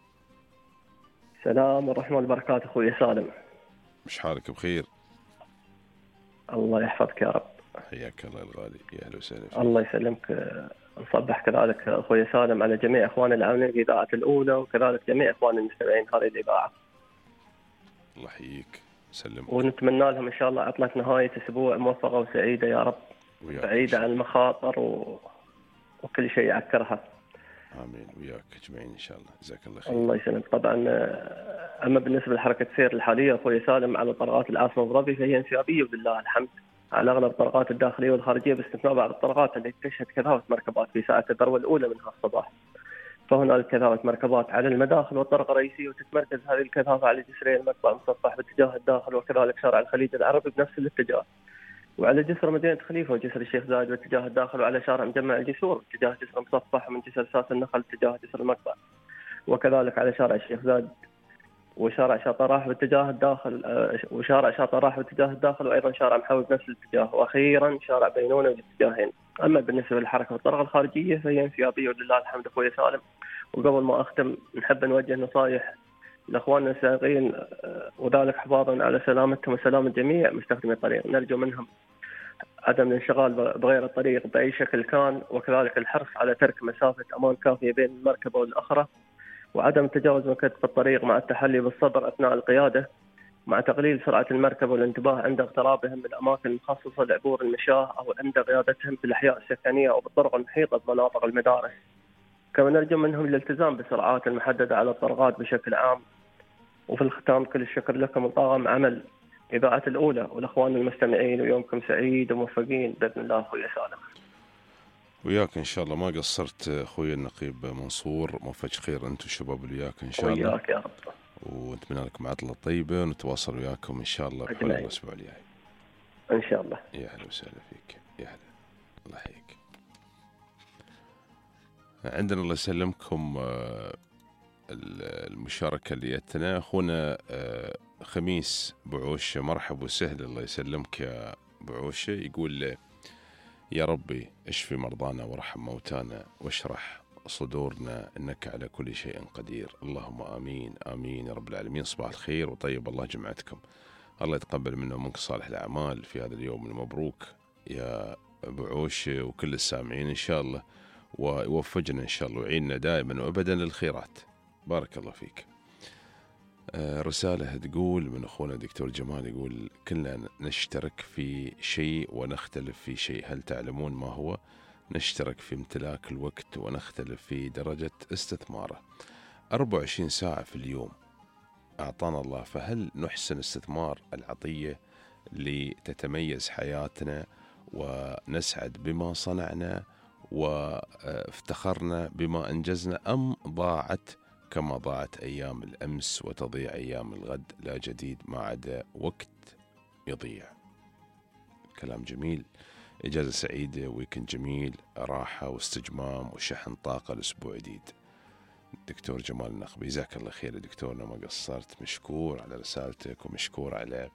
السلام ورحمة الله وبركاته أخوي سالم. مش حالك بخير؟ الله يحفظك يا رب. حياك الله الغالي، يا أهلا وسهلا فيك. الله يسلمك. نصبح كذلك أخوي سالم على جميع إخواننا العاملين في إذاعة الأولى، وكذلك جميع إخواننا المستمعين هذه الإذاعة. الله يحييك، سلم. ونتمنى لهم إن شاء الله عطلة نهاية أسبوع موفقة وسعيدة يا رب، بعيدة عن المخاطر وكل شيء يعكرها. آمين، وياك أجمعين إن شاء الله. جزاك الله خير. الله يسلمك. طبعا أما بالنسبة لحركة السير الحالية أخوي سالم على طرقات العاصمة أبو ظبي فهي انسيابية ولله الحمد على أغلب الطرقات الداخلية والخارجية، باستثناء بعض الطرقات التي تشهد كثافة مركبات في ساعة الذروة الأولى منها الصباح. فهنالك كثافة مركبات على المداخل والطرق الرئيسية، وتتمركز هذه الكثافة على جسري المقطع المسطح باتجاه الداخل، وكذلك شارع الخليج العربي بنفس الاتجاه، وعلى جسر مدينة خليفة وجسر الشيخ زايد باتجاه الداخل، وعلى شارع مجمع الجسور باتجاه جسر مصفح، ومن جسر ساس النخل باتجاه جسر المقطع، وكذلك على شارع الشيخ زايد وشارع شاطراح باتجاه الداخل، وشارع شاطراح باتجاه الداخل، وايضا شارع محاوي بنفس الاتجاه، واخيرا شارع بينونه بالاتجاهين. اما بالنسبه للحركه والطرق الخارجيه فهي انسيابيه ولله الحمد اخوي سالم. وقبل ما اختم نحب نوجه نصائح لاخواننا السائقين، وذلك حفاظا على سلامتهم وسلامه جميع مستخدمي الطريق. نرجو منهم عدم الانشغال بغير الطريق باي شكل كان، وكذلك الحرص على ترك مسافه امان كافيه بين المركبه والاخرى، وعدم تجاوز مكتب الطريق مع التحلي بالصبر أثناء القيادة، مع تقليل سرعة المركبة والانتباه عند اقترابهم من الأماكن المخصصة لعبور المشاة أو عند قيادتهم في الأحياء السكنية أو بالطرق المحيطة بمناطق المدارس. كما نرجو منهم الالتزام بالسرعات المحددة على الطرقات بشكل عام. وفي الختام كل الشكر لكم وطاقم عمل إذاعة الأولى والأخوان المستمعين، ويومكم سعيد وموفقين بإذن الله أخوي سالم. وياك إن شاء الله، ما قصرت أخوي النقيب منصور، موفق خير أنت والشباب اللي وياك إن شاء الله. وياك يا رب. ونتمنى لكم عطلة طيبة، ونتواصل وياكم إن شاء الله بحلول الأسبوع الجاي إن شاء الله. يا أهلا وسهلا فيك، يا هلا، الله يحييك. عندنا الله يسلمكم المشاركة اللي جتنا أخونا خميس بعوشة، مرحب وسهلا، الله يسلمك يا بعوشة. يقول يا ربي اشفي مرضانا وارحم موتانا واشرح صدورنا إنك على كل شيء قدير، اللهم آمين آمين يا رب العالمين. صباح الخير وطيب الله جمعتكم، الله يتقبل منا ومنك صالح الأعمال في هذا اليوم المبروك يا بعوشة وكل السامعين إن شاء الله، ويوفقنا إن شاء الله ويعيننا دائما وأبدا للخيرات. بارك الله فيك. رسالة تقول من أخونا دكتور جمال، يقول كلنا نشترك في شيء ونختلف في شيء، هل تعلمون ما هو؟ نشترك في امتلاك الوقت ونختلف في درجة استثماره. 24 ساعة في اليوم أعطانا الله، فهل نحسن استثمار العطية لتتميز حياتنا ونسعد بما صنعنا وافتخرنا بما أنجزنا، أم ضاعت كما ضاعت أيام الأمس وتضيع أيام الغد، لا جديد ما عدا وقت يضيع. كلام جميل، إجازة سعيدة، ويكند جميل، راحة واستجمام وشحن طاقة لأسبوع جديد. دكتور جمال النقبي، جزاك الله خير يا دكتورنا، ما قصرت، مشكور على رسالتك ومشكور على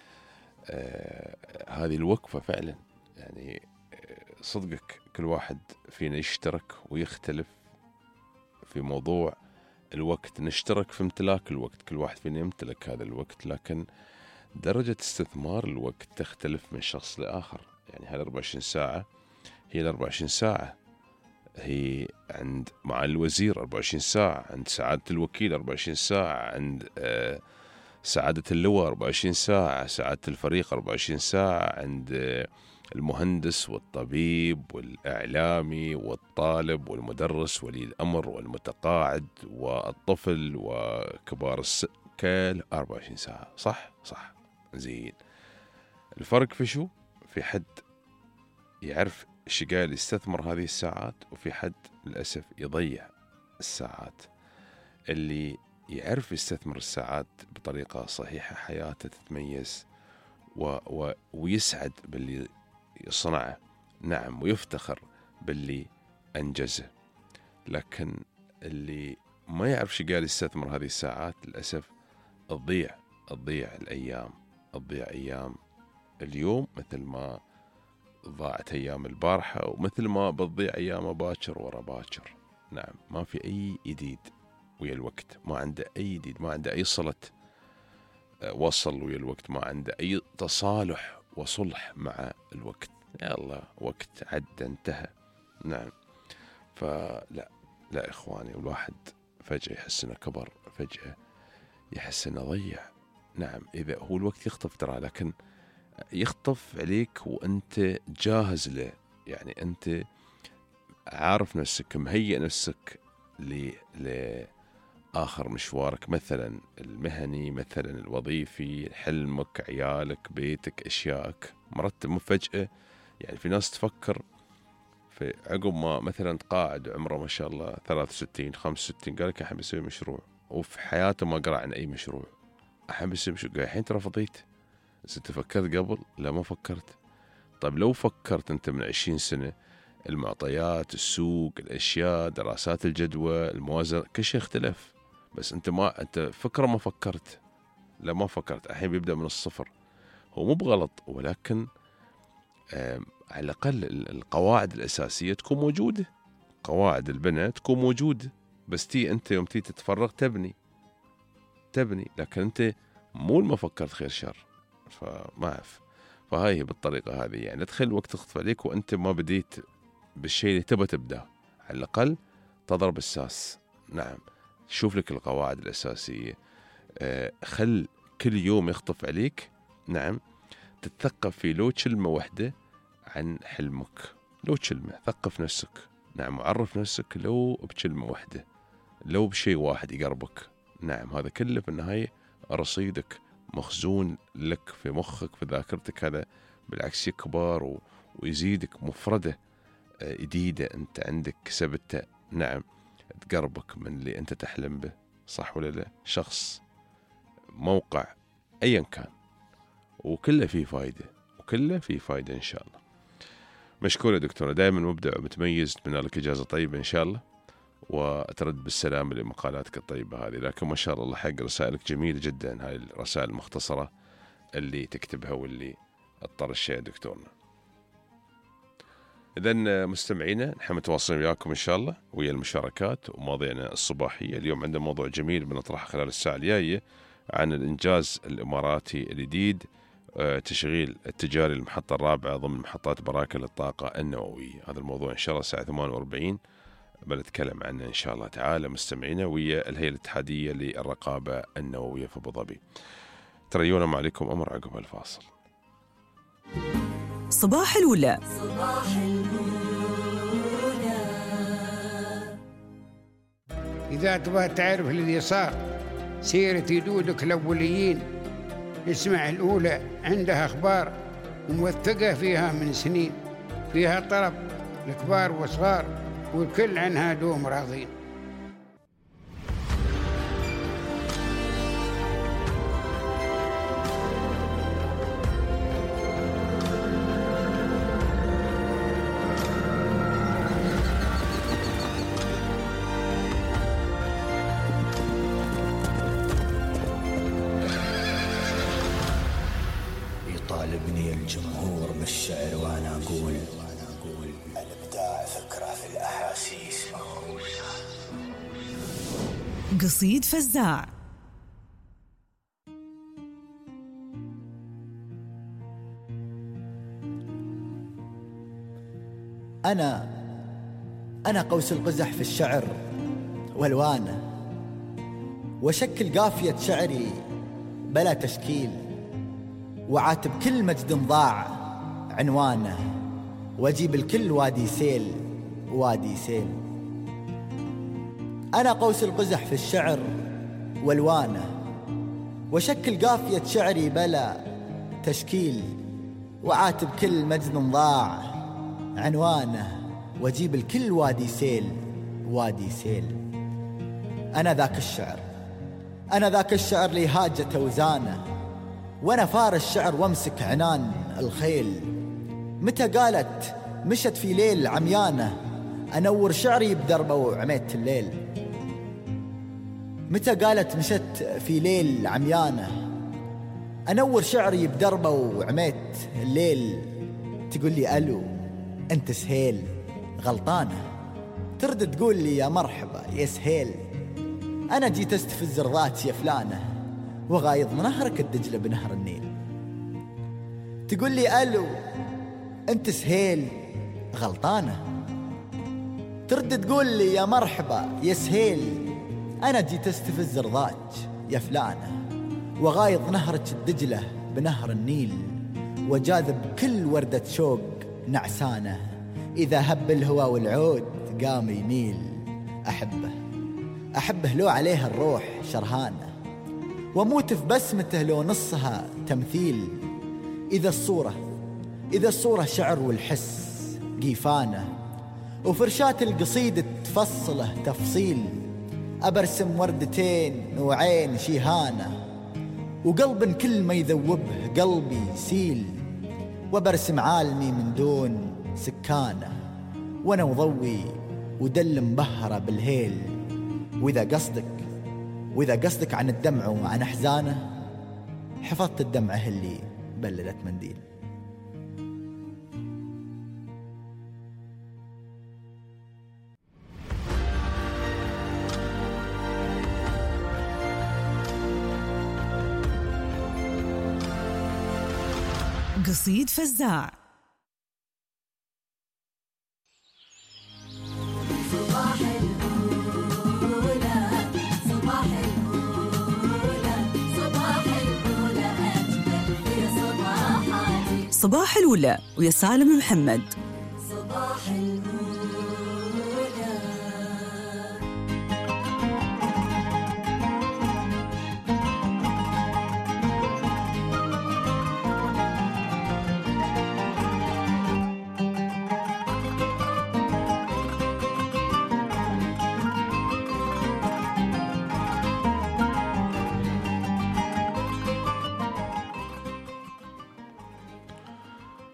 هذه الوقفة فعلا. يعني صدقك كل واحد فينا يشترك ويختلف في موضوع الوقت، نشترك في امتلاك الوقت، كل واحد فينا يمتلك هذا الوقت، لكن درجة استثمار الوقت تختلف من شخص لآخر. يعني هال 24 ساعة هي ال 24 ساعة، هي عند مع الوزير 24 ساعة، عند سعادة الوكيل 24 ساعة، عند سعادة اللواء 24 ساعة، سعادة الفريق 24 ساعة، عند المهندس والطبيب والإعلامي والطالب والمدرس ولي الأمر والمتقاعد والطفل وكبار السن، كل 24 ساعة. صح زين. الفرق في شو؟ في حد يعرف ايش قال يستثمر هذه الساعات، وفي حد للأسف يضيع الساعات. اللي يعرف يستثمر الساعات بطريقة صحيحة حياته تتميز ويسعد باللي يصنعه، نعم، ويفتخر باللي أنجزه. لكن اللي ما يعرف شو قال يستثمر هذه الساعات للأسف تضيع الأيام، تضيع أيام اليوم مثل ما ضاعت أيام البارحة، ومثل ما بتضيع أيام باكر ورا باكر. نعم، ما في أي جديد ويا الوقت، ما عنده أي جديد، ما عنده أي صلة وصل ويا الوقت، ما عنده أي تصالح وصلح مع الوقت. يا الله وقت عدى انتهى. نعم، فلا إخواني، والواحد فجأة يحس إنه كبر، فجأة يحس إنه ضيع. نعم، إذا هو الوقت يخطف ترى، لكن يخطف عليك وأنت جاهز له. يعني أنت عارف نفسك، مهيئ نفسك لآخر مشوارك، مثلا المهني، مثلا الوظيفي، حلمك، عيالك، بيتك، أشيائك مرتب. مفاجأة يعني في ناس تفكر في عقب ما مثلا تقاعد عمره ما شاء الله 63 65، قال لك أحب أسوي مشروع، وفي حياته ما قرأ عن أي مشروع. أحب أسوي مشروع، الحين ترى فضيت. بس أنت فكرت قبل؟ لا، ما فكرت. طيب لو فكرت أنت من 20 سنة، المعطيات، السوق، الأشياء، دراسات الجدوى، الموازنة، كل شيء اختلف. بس أنت فكرة ما فكرت. لا، ما فكرت. الحين بيبدأ من الصفر. هو مو بغلط، ولكن على الأقل القواعد الأساسية تكون موجودة، قواعد البناء تكون موجودة. بس أنت يوم تتفرغ تبني، لكن أنت مو ما فكرت خير شر، فما أعرف. فهاي بالطريقة هذه، يعني تخيل وقت تخطف عليك وأنت ما بديت بالشيء اللي تبى تبدأ. على الأقل تضرب الساس. نعم، شوف لك القواعد الأساسية، خل كل يوم يخطف عليك، نعم، تتثقف في لو كلمة واحدة عن حلمك، لو كلمة، ثقف نفسك. نعم، وعرف نفسك لو بكلمة واحدة، لو بشيء واحد يقربك. نعم، هذا كله في النهاية رصيدك مخزون لك في مخك في ذاكرتك، هذا بالعكس يكبر ويزيدك مفردة جديدة أنت عندك كسبتها. نعم، تقربك من اللي أنت تحلم به، صح ولا لا؟ شخص، موقع، أيا كان، وكله فيه فايدة، وكله فيه فايدة إن شاء الله. مشكور يا دكتورة، دائما مبدع ومتميز، أتمنى لك إجازة طيبة إن شاء الله، وترد بالسلامة لمقالاتك الطيبة هذه. لكن ما شاء الله حق رسائلك جميلة جدا، هاي الرسائل المختصرة اللي تكتبها واللي الطرش يا دكتورنا. إذن مستمعينا، نحن متواصلين وياكم إن شاء الله ويا المشاركات ومواضيعنا الصباحية. اليوم عندنا موضوع جميل بنطرحه خلال الساعة الجاية عن الإنجاز الإماراتي الجديد، تشغيل التجاري المحطة الرابعة ضمن محطات براكة الطاقة النووية. هذا الموضوع إن شاء الله الساعة 48 بنتكلم عنه إن شاء الله تعالى مستمعينا ويا الهيئة الاتحادية للرقابة النووية في أبو ظبي. تريونا ما عليكم أمر عقب الفاصل. صباح الولا. صباح الولا. إذا تبغى تعرف الذي صار سيرة جدودك الأوليين، اسمع الأولى، عندها أخبار وموثقة فيها من سنين، فيها طرب الكبار والصغار والكل عنها دوم راضين. يطالبني الجمهور بالشعر وانا اقول الابداع فكره في الاحاسيس مهروسه. قصيد فزاع. أنا قوس القزح في الشعر والوانه، وشكل قافية شعري بلا تشكيل، وعاتب كل مجد ضاع عنوانه، واجيب الكل وادي سيل وادي سيل. أنا قوس القزح في الشعر والوانه، وشكل قافية شعري بلا تشكيل، وعاتب كل مجد ضاع عنوانه، واجيب الكل وادي سيل وادي سيل. أنا ذاك الشعر لي هاجة وزانه، وانا فار الشعر وامسك عنان الخيل. متى قالت مشت في ليل عميانه، انور شعري بدربه وعميت الليل. متى قالت مشت في ليل عميانه، انور شعري بدربه وعميت الليل. تقول لي الو انت سهيل، غلطانه. ترد تقول لي يا مرحبا يا سهيل، انا جيت استفز رضاتي يا فلانه، وغايض نهرك الدجلة بنهر النيل. تقول لي ألو أنت سهيل، غلطانة. ترد تقول لي يا مرحبا يا سهيل، أنا جيت استفز رضاك يا فلانة، وغايض نهرك الدجلة بنهر النيل، وجاذب كل وردة شوق نعسانة. إذا هب الهوى والعود قام يميل، أحبه لو عليه الروح شرهانة، وموت في بسمته لو نصها تمثيل. إذا الصورة شعر والحس قيفانة، وفرشات القصيدة تفصله تفصيل. أبرسم وردتين وعين شيهانة، وقلب كل ما يذوبه قلبي يسيل. وبرسم عالمي من دون سكانة، وانا وضوي ودل مبهرة بالهيل. وإذا قصدك عن الدمع وعن أحزانه، حفظت الدمعة اللي بللت منديل. قصيد فزاع. صباح الأولى صباح الأولى صباح الأولى أجمل في صباحاتي. صباح الولا ويا سالم محمد. صباح الأولى.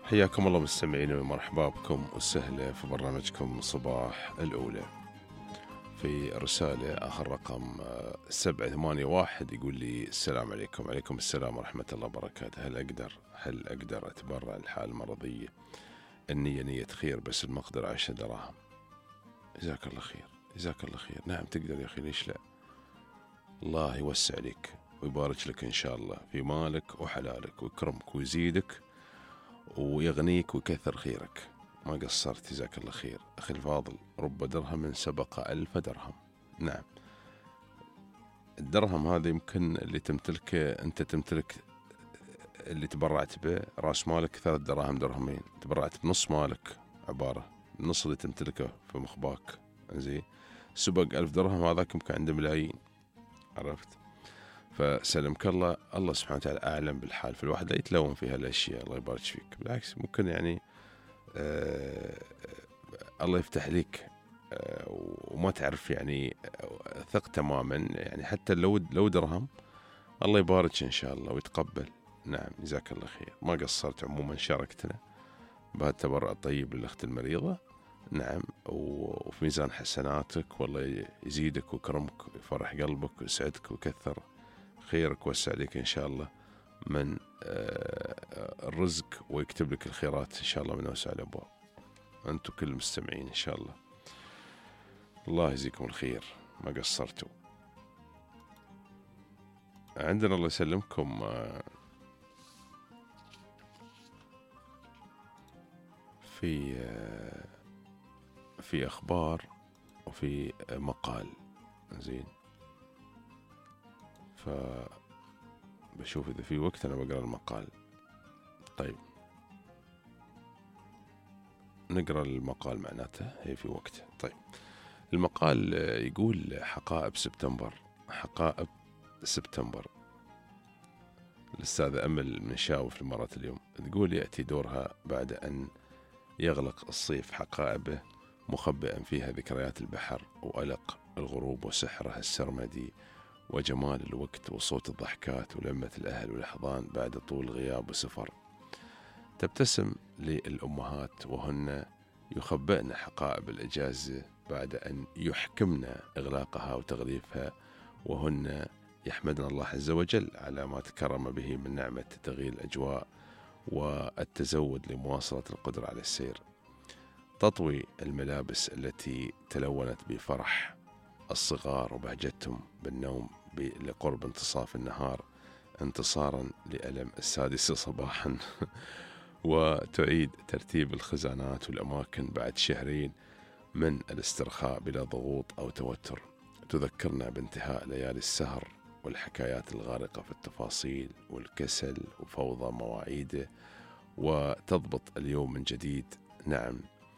حياكم الله مستمعين ومرحبا بكم وسهلا في برنامجكم صباح الأولى. في رسالة آخر رقم 781 يقول لي السلام عليكم. عليكم السلام ورحمة الله وبركاته. هل أقدر أتبرع الحالة المرضية؟ النية نية خير بس المقدرة 10 دراهم. جزاك الله خير، جزاك الله خير. نعم تقدر يا أخي، ليش لا؟ الله يوسع لك ويبارك لك إن شاء الله في مالك وحلالك ويكرمك ويزيدك ويغنيك ويكثر خيرك. ما قصرت، جزاك الله خير. أخي الفاضل، رب درهم سبق 1000 درهم. نعم، الدرهم هذا يمكن اللي تمتلكه أنت، تمتلك اللي تبرعت به رأس مالك 3 دراهم درهمين، تبرعت بنص مالك، عبارة النص اللي تمتلكه في مخباك، زين سبق 1000 درهم، هذاك يمكن عنده ملايين، عرفت؟ فسلمك الله. الله سبحانه وتعالى أعلم بالحال، في الواحد لا يتلون في هالأشياء. الله يبارك فيك، بالعكس ممكن يعني الله يفتح لك وما تعرف يعني ثق تماما يعني، حتى لو درهم الله يبارك إن شاء الله ويتقبل. نعم جزاك الله خير، ما قصرت. عموما شاركتنا بهذا التبرع الطيب للأخت المريضة. نعم، وفي ميزان حسناتك، والله يزيدك ويكرمك ويفرح قلبك ويسعدك ويكثر خيرك ويوسع عليك إن شاء الله من الرزق، ويكتب لك الخيرات إن شاء الله من أوسع الأبواب. أنتم كل المستمعين إن شاء الله، الله يجزيكم الخير، ما قصرتوا. عندنا الله يسلمكم في أخبار وفي مقال، زين، بشوف إذا في وقت أنا بقرأ المقال. طيب نقرأ المقال معناته هي في وقت. طيب المقال يقول حقائب سبتمبر. حقائب سبتمبر، الأستاذة أمل من شاوف في الإمارات اليوم تقول يأتي دورها بعد أن يغلق الصيف حقائبه مخبئا فيها ذكريات البحر وألق الغروب وسحرها السرمدي وجمال الوقت وصوت الضحكات ولمة الأهل والأحضان بعد طول غياب وسفر. تبتسم للأمهات وهن يخبئن حقائب الإجازة بعد أن يحكمن إغلاقها وتغليفها، وهن يحمدن الله عز وجل على ما تكرم به من نعمة تغيير الأجواء والتزود لمواصلة القدرة على السير. تطوي الملابس التي تلونت بفرح الصغار وبهجتهم بالنوم لقرب انتصاف النهار انتصارا لألم 6 صباحا وتعيد ترتيب الخزانات والأماكن بعد 2 شهر من الاسترخاء بلا ضغوط أو توتر. تذكرنا بانتهاء ليالي السهر والحكايات الغارقة في التفاصيل والكسل وفوضى مواعيده، وتضبط اليوم من جديد. نعم،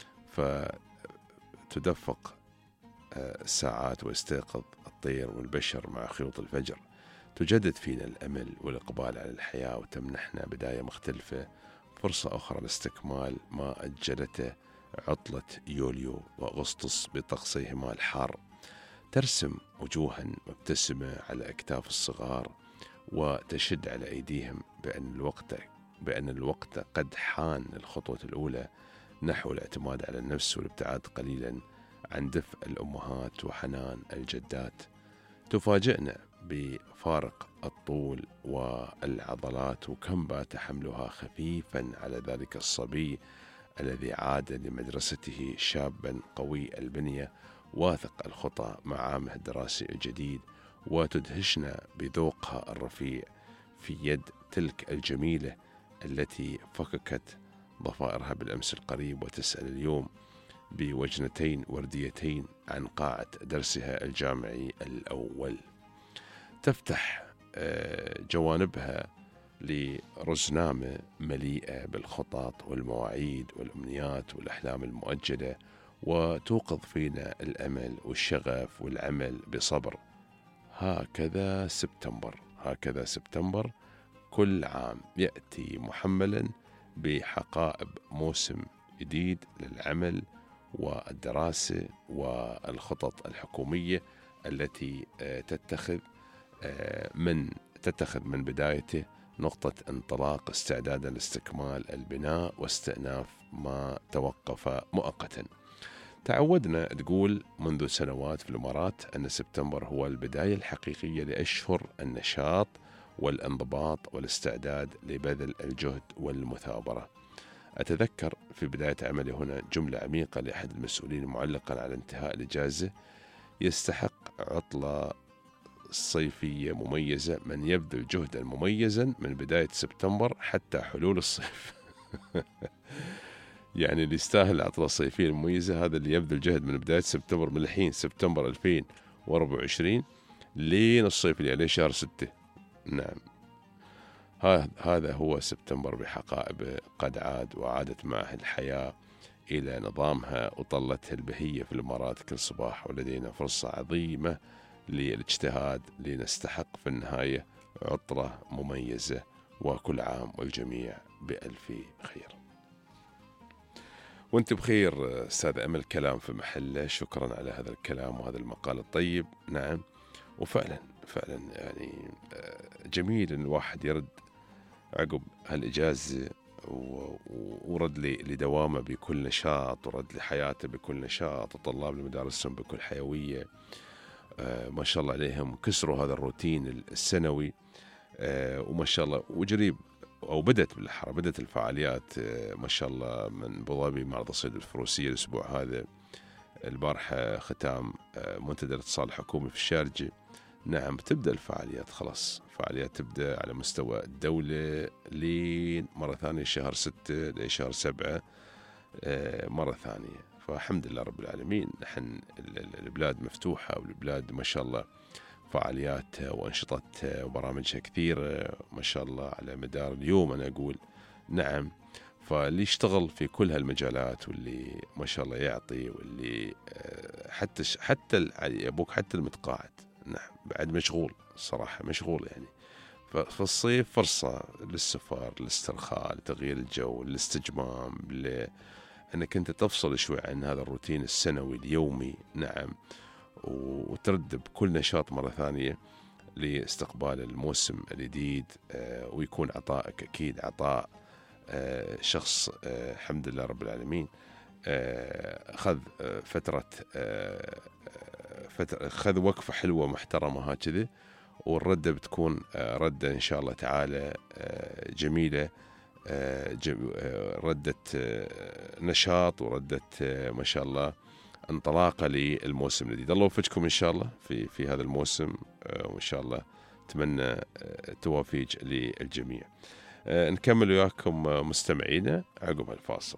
فتدفق الساعات ويستيقظ الطير والبشر مع خيوط الفجر. تجدد فينا الأمل والإقبال على الحياة وتمنحنا بداية مختلفة، فرصة أخرى لاستكمال ما أجلته عطلة يوليو وأغسطس بطقسيهما الحار. ترسم وجوها مبتسمة على أكتاف الصغار وتشد على أيديهم بأن الوقت قد حان للخطوة الأولى نحو الاعتماد على النفس والابتعاد قليلا عن دفء الأمهات وحنان الجدات. تفاجئنا بفارق الطول والعضلات وكم بات حملها خفيفا على ذلك الصبي الذي عاد لمدرسته شابا قوي البنية واثق الخطى مع عامه الدراسي الجديد. وتدهشنا بذوقها الرفيع في يد تلك الجميلة التي فككت ضفائرها بالأمس القريب وتسأل اليوم بوجنتين ورديتين عن قاعة درسها الجامعي الأول. تفتح جوانبها لرزنامة مليئة بالخطط والمواعيد والأمنيات والأحلام المؤجلة، وتوقظ فينا الأمل والشغف والعمل بصبر. هكذا سبتمبر، هكذا سبتمبر كل عام يأتي محملا بحقائب موسم جديد للعمل والدراسة والخطط الحكومية التي تتخذ من بدايته نقطة انطلاق استعدادا لاستكمال البناء واستئناف ما توقف مؤقتا. تعودنا تقول منذ سنوات في الإمارات أن سبتمبر هو البداية الحقيقية لأشهر النشاط والانضباط والاستعداد لبذل الجهد والمثابرة. أتذكر في بداية عملي هنا جملة عميقة لأحد المسؤولين معلقا على انتهاء الإجازة: يستحق عطلة صيفية مميزة من يبذل جهدا مميزا من بداية سبتمبر حتى حلول الصيف. يعني اللي يستاهل العطلة الصيفية المميزة هذا اللي يبذل جهد من بداية سبتمبر، من الحين سبتمبر 2024 لين الصيف اللي عليه شهر 6. نعم، هذا هو سبتمبر بحقائبه، قد عاد وعادت معه الحياة إلى نظامها وطلتها البهية في الإمارات كل صباح، ولدينا فرصة عظيمة للاجتهاد لنستحق في النهاية عطلة مميزة. وكل عام والجميع بألف خير. وانت بخير أستاذ أمل، كلام في محله. شكرا على هذا الكلام وهذا المقال الطيب. نعم، وفعلا يعني جميل أن الواحد يرد عقب هالإجازة ورد لدوامه بكل نشاط، ورد لحياته بكل نشاط، وطلاب لمدارسهم بكل حيوية. ما شاء الله عليهم كسروا هذا الروتين السنوي، وما شاء الله وجريب أو بدت الفعاليات ما شاء الله من أبو ظبي معرض الصيد الفروسية الأسبوع هذا، البارحة ختام منتدى الاتصال الحكومي في الشارجة. نعم، تبدأ الفعاليات، خلاص فعاليات تبدأ على مستوى الدولة لين مرة ثانية شهر 6 لشهر 7 مرة ثانية. فالحمد لله رب العالمين، نحن البلاد مفتوحة، والبلاد ما شاء الله فعالياتها وأنشطتها وبرامجها كثيرة ما شاء الله على مدار اليوم. أنا أقول نعم، فاللي يشتغل في كل هالمجالات واللي ما شاء الله يعطي، واللي حتى أبوك حتى المتقاعد نعم بعد مشغول، صراحة مشغول يعني. فالصيف فرصة للسفر، للاسترخاء، لتغيير الجو، للاستجمام، أنك أنت تفصل شوي عن هذا الروتين السنوي اليومي. نعم، وترد بكل نشاط مرة ثانية لاستقبال الموسم الجديد، ويكون عطائك أكيد عطاء شخص الحمد لله رب العالمين أخذ خذ وقفة حلوة محترمة هكذا، والردة بتكون ردة إن شاء الله تعالى جميلة، ردة نشاط وردة ما شاء الله انطلاقة للموسم الجديد. الله يوفقكم إن شاء الله في هذا الموسم، وإن شاء الله أتمنى توافيق للجميع. نكمل وياكم مستمعينا عقب الفاصل.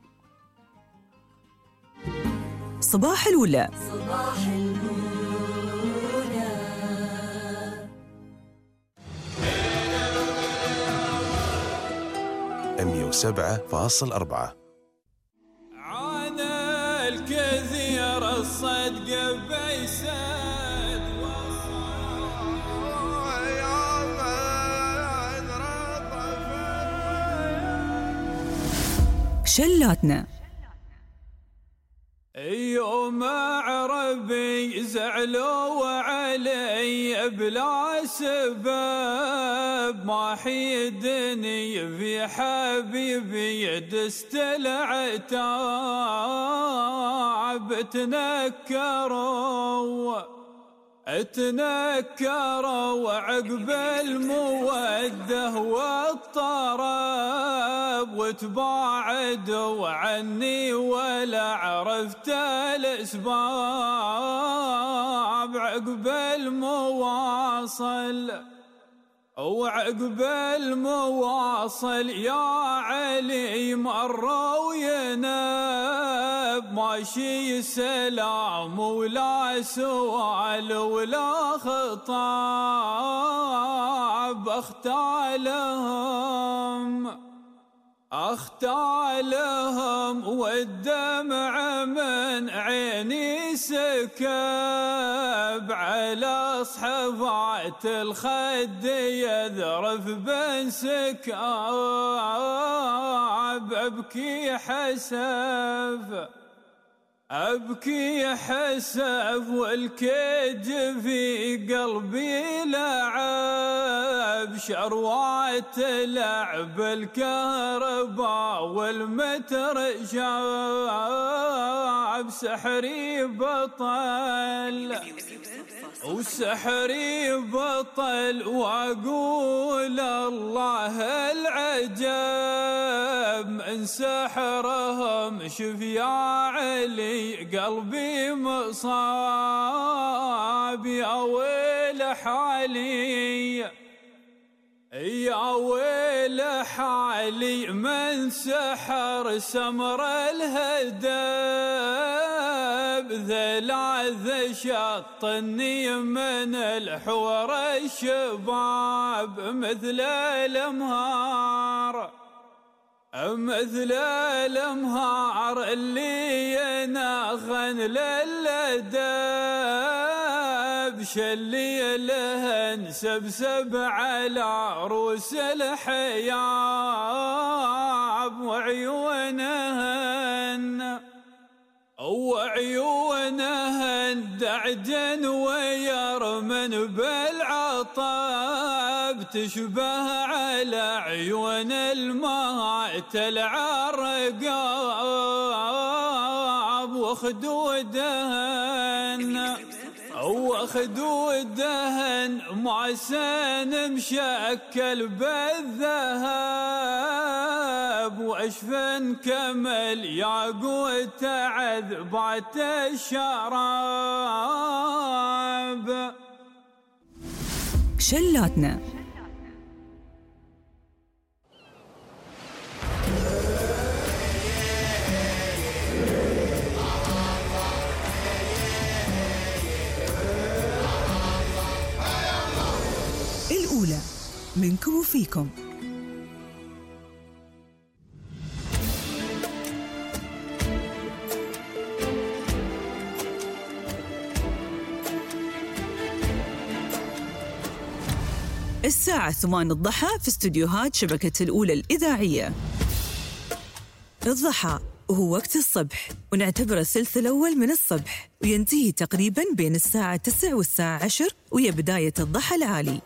صباح الولا. صباح الولا. 107.4. عانى الكثير الصدق بيساد شلاتنا يوم عربي زعلوا علي بلا سبب، ما حيدني في حبيبي دست العتاب، تنكروا عقب المودة والطرب، وتباعدوا عني ولا عرفت الأسباب، عقب المواصل يا علي مروا ينب، ماشي سلام ولا سؤال ولا خطاب، اختالهم والدمع من عيني سكب، على صحفات الخد يذرف بانسكاب، ابكي حسف أبكي حسب والكيج في قلبي لعب، شروات لعب الكهرباء والمتر شاب، سحري بطل وسحري بطل واقول الله العجب، من سحرهم شوف يا علي قلبي مصاب، يا ويل حالي يا ويل حالي من سحر سمر الهدب، ثلاث شطني من الحور الشباب، مثل الامهار مثل الامهار اللي يناخن للأدب، شلي لهن سبسب على رؤوس الحياب، وعيونهن دعجن ويرمن بالعطاب، تشبه على عيون الماء تلعى الرقاب، وخدودهن معسن مشكل بالذهب، واشفن كمل ياقوت عذبات الشراب. شلاتنا الأولى منكم وفيكم. الساعة 8 الضحى في استوديوهات شبكة الأولى الإذاعية. الضحى وهو وقت الصبح، ونعتبره الثلث الأول من الصبح، وينتهي تقريباً بين الساعة 9 والساعة 10، وهي بداية الضحى العالي.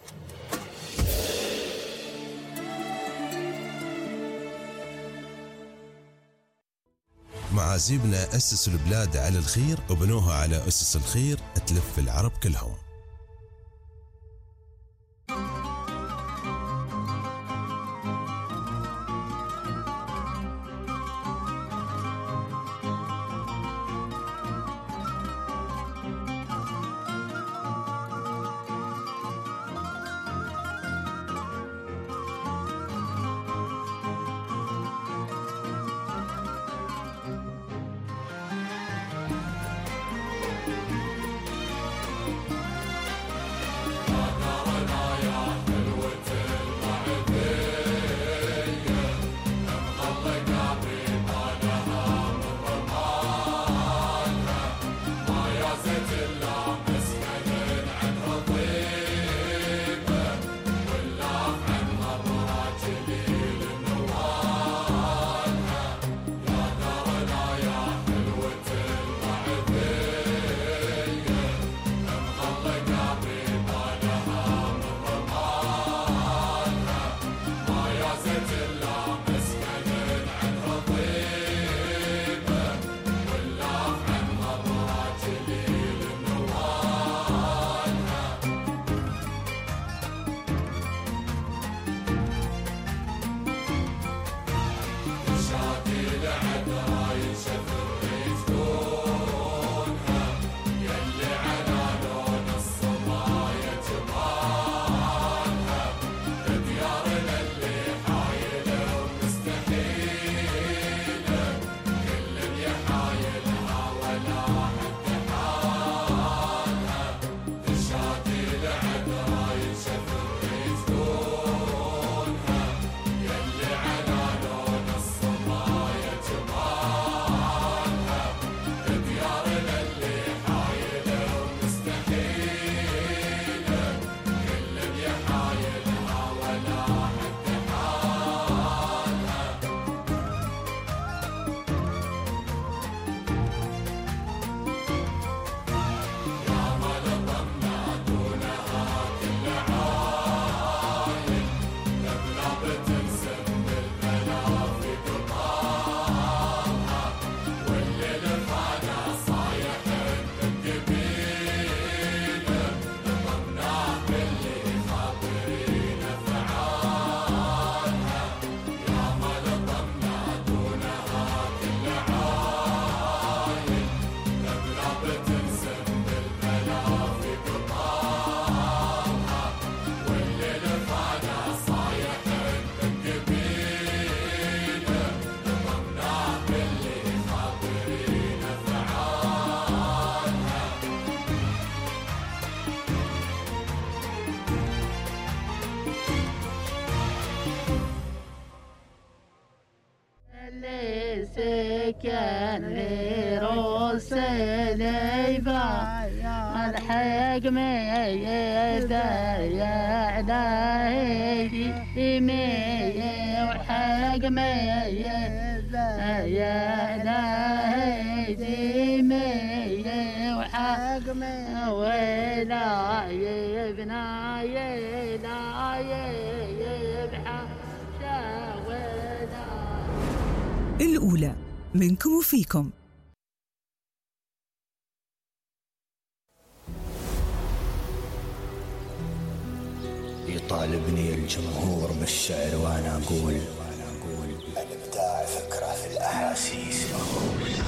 معازيبنا أسسوا البلاد على الخير وبنوها على أسس الخير تلف العرب كلهم. اللي سكن في روس ليبا الحكم يدايا دايمي وحكم يدايا دايمي وحكم ولا يبنى لا يبحى الأولى منكم وفيكم. يطالبني الجمهور بالشعر وأنا أقول الإبداع فكرة في الأحاسيس مهووس.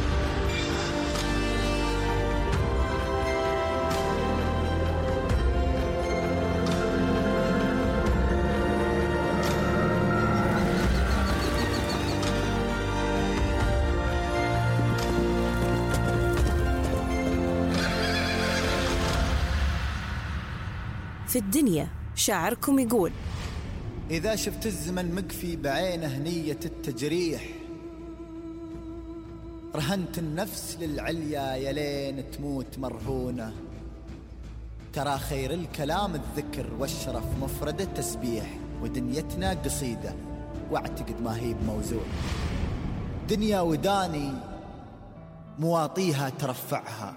في الدنيا شاعركم يقول: إذا شفت الزمن مكفي بعينه نية التجريح، رهنت النفس للعليا يلين تموت مرهونة. ترى خير الكلام الذكر والشرف مفرد التسبيح، ودنيتنا قصيدة واعتقد ما هي بموزون. دنيا وداني مواطيها ترفعها،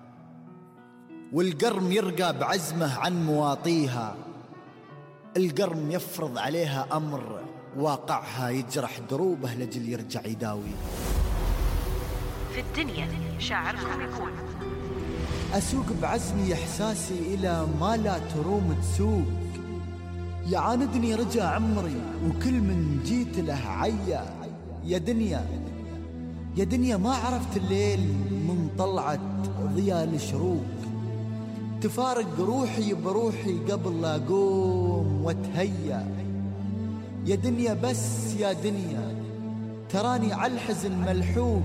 والقرم يرقى بعزمه عن مواطيها. القرم يفرض عليها أمر واقعها يجرح دروبه لجل يرجع يداوي. في الدنيا شاعركم يقول: أسوق بعزمي إحساسي إلى ما لا تروم تسوق. يعاندني رجع عمري وكل من جيت له عيا. يا دنيا ما عرفت الليل من طلعت ضياء الشروق. تفارق روحي بروحي قبل لا أقوم واتهيأ. يا دنيا بس يا دنيا تراني عالحزن ملحوق.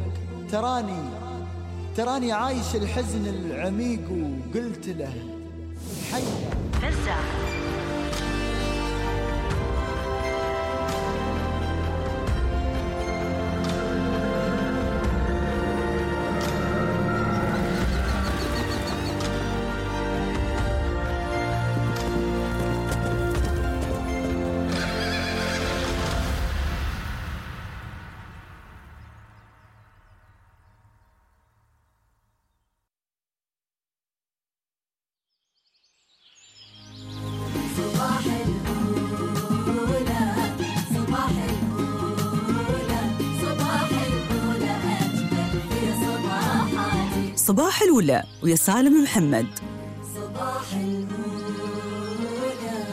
تراني عايش الحزن العميق وقلت له حيا. صباح الأولى ويا سالم محمد. صباح الأولى.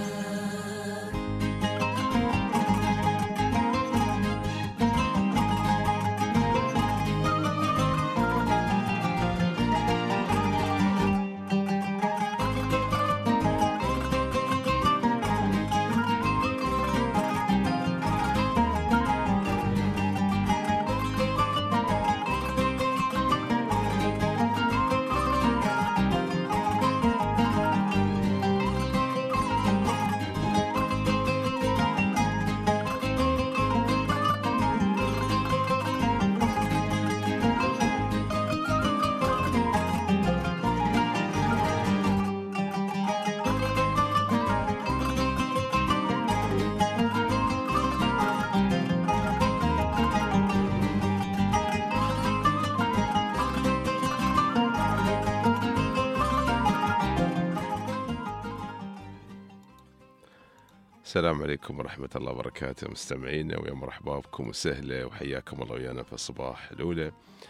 السلام عليكم ورحمة الله وبركاته مستمعينا، ويا مرحبا بكم وسهلا وحياكم الله ويانا في الصباح الأولى.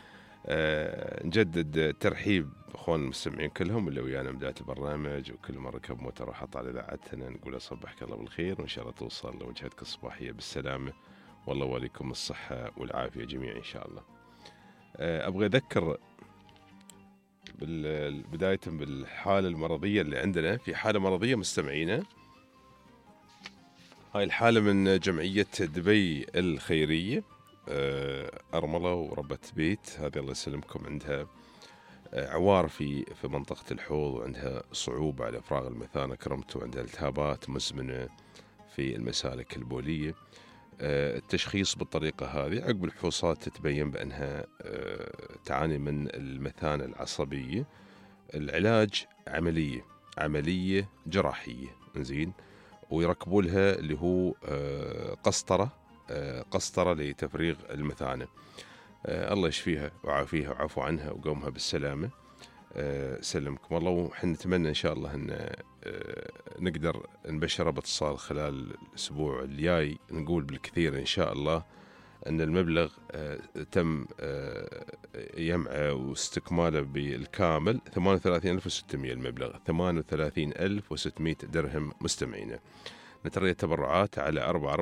نجدد ترحيب أخوان المستمعين كلهم اللي ويانا بداية البرنامج، وكل مرة ركب موتر وحط على إذاعتنا نقول صبحك الله بالخير، وإن شاء الله توصل لوجهتك الصباحية بالسلامة، والله وليكم الصحة والعافية جميعا إن شاء الله. أبغى أذكر بداية بالحالة المرضية اللي عندنا. في حالة مرضية مستمعينا، هاي الحالة من جمعية دبي الخيرية، أرملة وربة بيت، هذه الله يسلمكم، عندها عوار في منطقة الحوض، وعندها صعوبة على إفراغ المثانة كرمت، وعندها التهابات مزمنة في المسالك البولية. التشخيص بالطريقة هذه عقب الفحوصات تتبين بأنها تعاني من المثانة العصبية. العلاج عملية جراحية زين، ويركبوا لها اللي هو قسطرة لتفريغ المثانة. الله يشفيها ويعافيها وعفو عنها وقومها بالسلامة. سلمكم الله. وحنا نتمنى إن شاء الله أن نقدر نبشر باتصال خلال الأسبوع الجاي، نقول بالكثير إن شاء الله أن المبلغ تم يمعه واستكماله بالكامل 38,600. المبلغ 38,600 درهم. مستمعينا نترى التبرعات على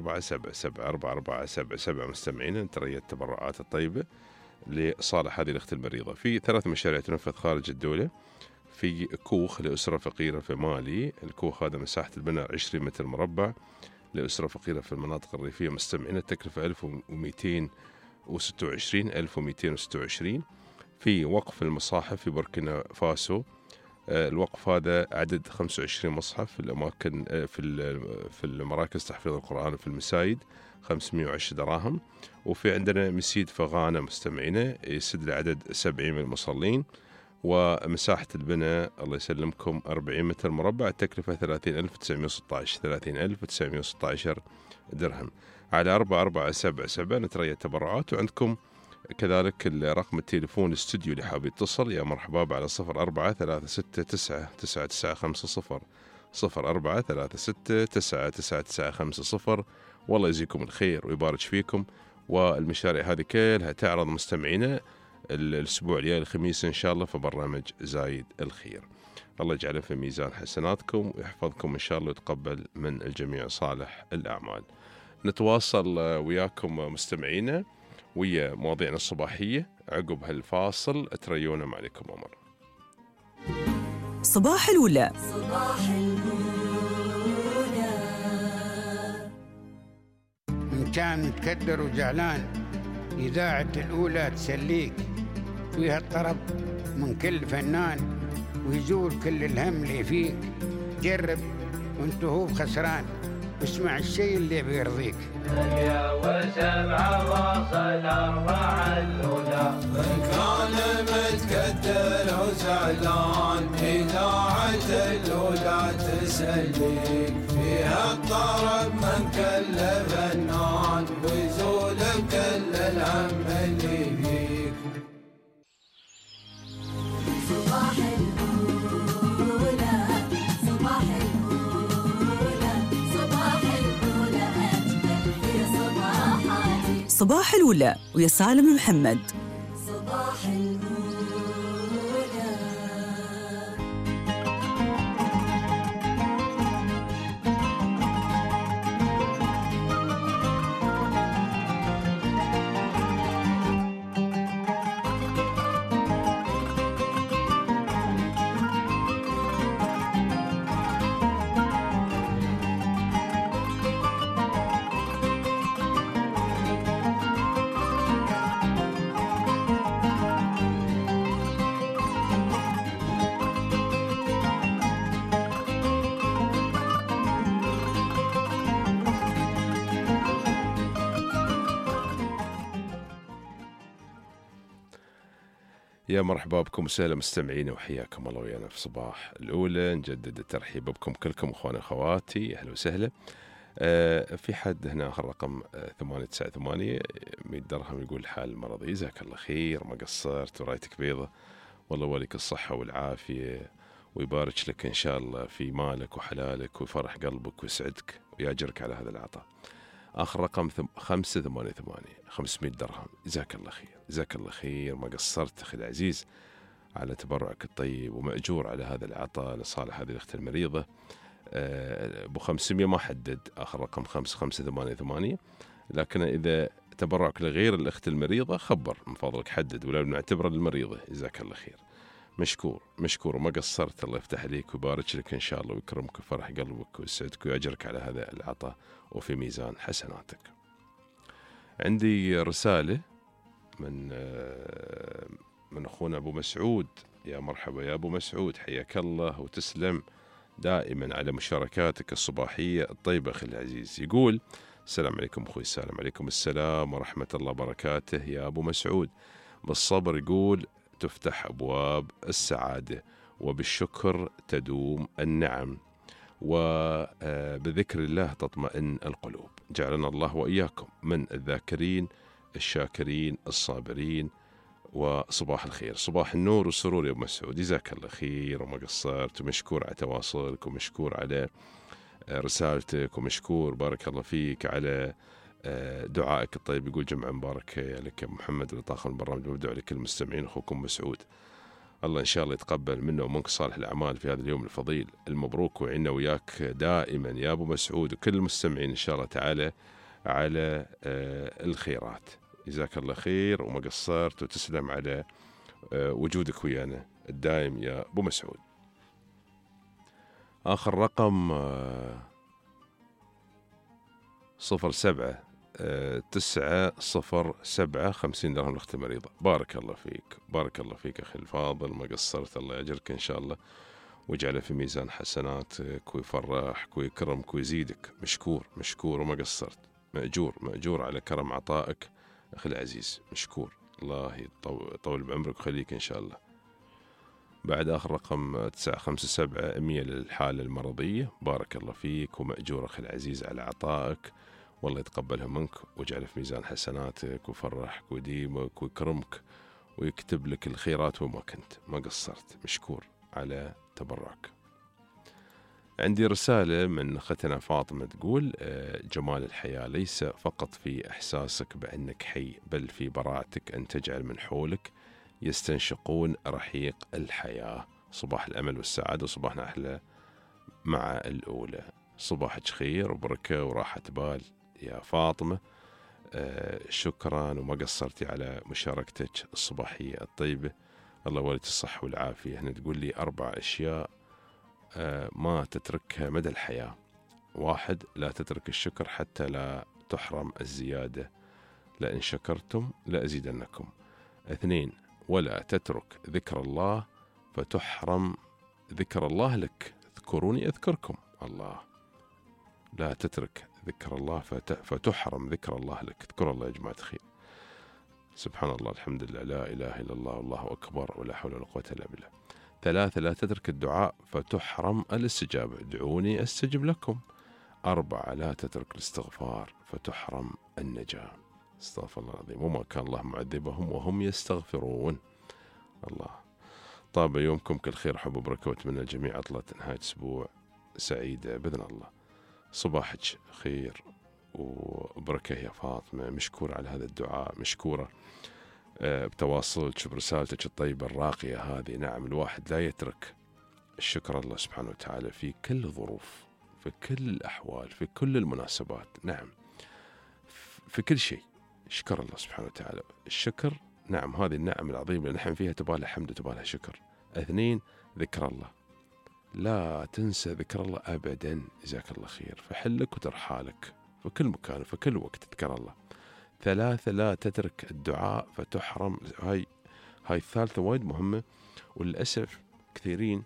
4477 مستمعينا، نترى التبرعات الطيبة لصالح هذه الأخت المريضة. في 3 مشاريع تنفذ خارج الدولة. في كوخ لأسرة فقيرة في مالي، الكوخ هذا مساحة البناء 20 متر مربع لأسرة فقيرة في المناطق الريفية. مستمعين التكلفة 1226. في وقف المصاحف في بوركينا فاسو، الوقف هذا عدد 25 مصحف في الأماكن في المراكز تحفيظ القرآن وفي المساجد 510 دراهم. وفي عندنا مسجد فغانة مستمعينا يسد لعدد 70 من المصلين، ومساحة البناء الله يسلمكم 40 متر مربع، التكلفة 30,916 درهم. على 4477 نترى التبرعات. وعندكم كذلك رقم التليفون الاستوديو اللي حاب يتصل يا مرحبا على 0436999950 0436999950. والله يجزيكم الخير ويبارك فيكم. والمشاريع هذه كلها تعرض مستمعينا الأسبوع الجاي الخميس إن شاء الله في برنامج زايد الخير. الله يجعله في ميزان حسناتكم ويحفظكم إن شاء الله ويتقبل من الجميع صالح الأعمال. نتواصل وياكم مستمعينا ويا مواضيعنا الصباحية عقب هالفاصل. تريونا ما عليكم أمر. صباح الولا. إن كان متكدر وزعلان إذاعة الأولى تسليك، فيها الطرب من كل فنان ويزول كل الهم اللي فيك. جرب وانت هو خسران، اسمع الشيء اللي بيرضيك. 107 واصل 4 الأولى، من كان متكدر وزعلان إذاعة الأولى تسليك، فيها الطرب من كل فنان ويزول كل الهم اللي فيك. صباح الأولى، صباح الأولى، صباح الأولى أجمل في صباحاتي. صباح الولا ويا سالم محمد. صباح الأولى. يا مرحبا بكم وسهلا مستمعين وحياكم الله ويانا في صباح الأولى. نجدد الترحيب بكم كلكم أخواني أخواتي، أهلا وسهلا. في حد هنا آخر رقم 898 100 درهم يقول حال المرض. جزاك الله خير، ما قصرت ورايتك بيضة، والله ولك الصحة والعافية ويبارك لك إن شاء الله في مالك وحلالك ويفرح قلبك ويسعدك ويأجرك على هذا العطاء. آخر رقم 588 500 درهم. جزاك الله خير، جزاك الله خير، ما قصرت أخي العزيز على تبرعك الطيب ومأجور على هذا العطاء لصالح هذه الأخت المريضة. أبو 500 ما حدد آخر رقم 588، لكن إذا تبرعك لغير الأخت المريضة خبر من فضلك حدد ولا نعتبره للمريضة. جزاك الله خير، مشكور مشكور وما قصرت. الله يفتح عليك ويبارك لك إن شاء الله ويكرمك ويفرح قلبك ويسعدك ويأجرك على هذا العطاء وفي ميزان حسناتك. عندي رسالة من أخونا أبو مسعود. يا مرحبا يا أبو مسعود، حياك الله وتسلم دائما على مشاركاتك الصباحية الطيبة أخي العزيز. يقول السلام عليكم أخوي سالم. عليكم السلام ورحمة الله وبركاته يا أبو مسعود. بالصبر يقول تفتح أبواب السعادة، وبالشكر تدوم النعم، وبذكر الله تطمئن القلوب. جعلنا الله وإياكم من الذاكرين الشاكرين الصابرين. وصباح الخير، صباح النور والسرور يا أبو مسعود، جزاك الله خير وما قصرت، ومشكور على تواصلك، ومشكور على رسالتك، ومشكور بارك الله فيك على دعائك الطيب. يقول جمعة مباركة لك يا محمد لطاقم البرنامج، ومدعو لكل المستمعين. أخوكم مسعود، الله إن شاء الله يتقبل منا ومنك صالح الأعمال في هذا اليوم الفضيل المبروك، وعنا وياك دائما يا أبو مسعود وكل المستمعين إن شاء الله تعالى على الخيرات. جزاك الله خير وما قصرت، وتسلم على وجودك ويانا الدائم يا أبو مسعود. آخر رقم 07 50 درهم لأخت مريضة. بارك الله فيك، بارك الله فيك أخي الفاضل، ما قصرت، الله يأجرك إن شاء الله ويجعله في ميزان حسناتك ويفرحك ويكرمك ويزيدك. مشكور مشكور وما قصرت، مأجور مأجور على كرم عطائك أخي العزيز، مشكور. الله يطول بعمرك وخليك إن شاء الله. بعد آخر رقم 957 100 للحالة المرضية. بارك الله فيك ومأجور أخي العزيز على عطائك، والله يتقبلها منك ويجعله في ميزان حسناتك ويفرحك ويديمك ويكرمك ويكتب لك الخيرات وما كنت، ما قصرت، مشكور على تبرعك. عندي رسالة من أختنا فاطمة تقول جمال الحياة ليس فقط في إحساسك بأنك حي، بل في براعتك أن تجعل من حولك يستنشقون رحيق الحياة. صباح الأمل والسعادة، وصباحنا أحلى مع الأولى. صباحك خير وبركة وراحة بال يا فاطمة. شكرا وما قصرتي على مشاركتك الصباحية الطيبة. الله يوليك الصحة والعافية. هنا تقول لي 4 أشياء ما تتركها مدى الحياة. 1 لا تترك الشكر حتى لا تحرم الزيادة، لئن شكرتم لأزيدنكم. 2 ولا تترك ذكر الله فتحرم ذكر الله لك. اذكروني أذكركم. الله، لا تترك ذكر الله فتحرم ذكر الله لك. اذكر الله يا جماعة الخير. سبحان الله، الحمد لله، لا إله إلا الله، والله أكبر، ولا حول ولا قوة إلا بالله. 3 لا تترك الدعاء فتحرم الاستجابة. ادعوني أستجب لكم. 4 لا تترك الاستغفار فتحرم النجاة. استغفر الله العظيم، وما كان الله معذبهم وهم يستغفرون. الله. طاب يومكم كل خير حب وبركة، واتمنى الجميع عطلة نهاية أسبوع سعيدة بإذن الله. صباحك خير وبركة يا فاطمة، مشكورة على هذا الدعاء، مشكورة بتواصلك برسالتك الطيبة الراقية هذه. نعم، الواحد لا يترك الشكر الله سبحانه وتعالى في كل الظروف، في كل الأحوال، في كل المناسبات. نعم، في كل شيء شكر الله سبحانه وتعالى. الشكر نعم هذه النعم العظيمة اللي نحن فيها تبالها حمد وتبالها شكر. 2 ذكر الله، لا تنسى ذكر الله أبدا. جزاك الله خير، فحلك وترحالك في كل مكان وفي كل وقت تذكر الله. 3 لا تترك الدعاء فتحرم. هاي الثالثة وايد مهمة، وللأسف كثيرين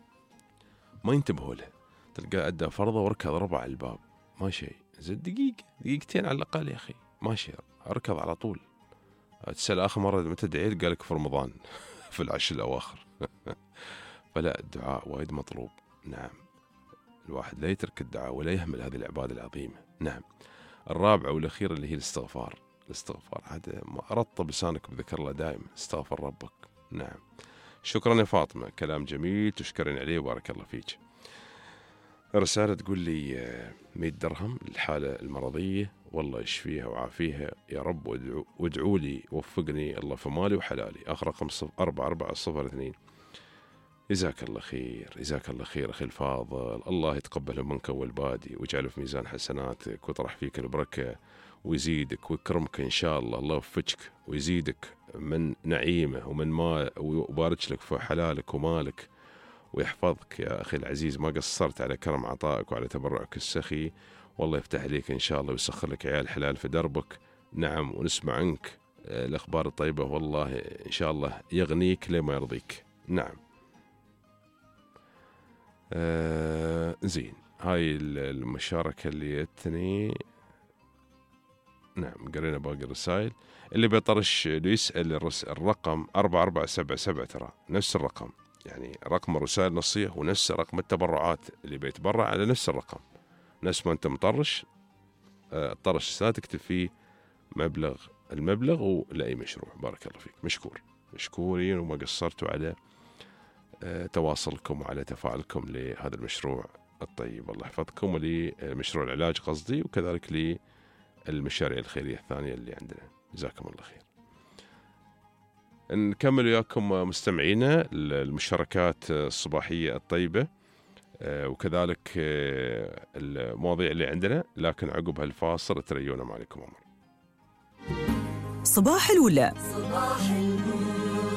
ما ينتبهوا لها. تلقى أدى فرضه وركض ربع على الباب، ما شيء، زين دقيقتين على الأقل يا أخي، ماشي، أركض على طول. تسأل آخر مرة متى دعيت، قالك في رمضان في العشر الأواخر. فلا، الدعاء وايد مطلوب. نعم، الواحد لا يترك الدعاء ولا يهمل هذه العبادة العظيمة. نعم. 4 والأخيرة اللي هي الاستغفار. هذا رطب لسانك بذكر الله دائما، استغفر ربك. نعم. شكرا يا فاطمة، كلام جميل تشكرين عليه وبارك الله فيك. رسالة تقول لي 100 درهم للحالة المرضية، والله يشفيها وعافيها يا رب، وادعوا لي وفقني الله في مالي وحلالي. آخر رقم 4402. جزاك الله خير، جزاك الله خير أخي الفاضل، الله يتقبله منك والبادي ويجعله في ميزان حسناتك ويطرح فيك البركة ويزيدك ويكرمك إن شاء الله. الله يوفقك ويزيدك من نعيمه ومن مال، ويبارك لك في حلالك ومالك ويحفظك يا أخي العزيز. ما قصرت على كرم عطائك وعلى تبرعك السخي، والله يفتح عليك إن شاء الله ويسخر لك عيال حلال في دربك. نعم، ونسمع عنك الأخبار الطيبة، والله إن شاء الله يغنيك لما يرضيك. نعم. زين، هاي المشاركة اللي جتني نعم قرينا باقي الرسائل. اللي بيطرش يسأل الرقم 4477 ترى نفس الرقم، يعني رقم الرسائل النصية ونفس رقم التبرعات، اللي بيتبرع على نفس الرقم، نفس ما أنت مطرش طرش رسالة تكتب فيه المبلغ ولأي مشروع. بارك الله فيك، مشكورين وما قصرتوا على تواصلكم وعلى تفاعلكم لهذا المشروع الطيب. الله يحفظكم، ولمشروع العلاج قصدي، وكذلك للمشاريع الخيرية الثانية اللي عندنا. جزاكم الله خير. نكمل وياكم مستمعينا المشاركات الصباحية الطيبة وكذلك المواضيع اللي عندنا، لكن عقب هالفاصل تريونا معكم عمر. صباح الولا. صباح الولا.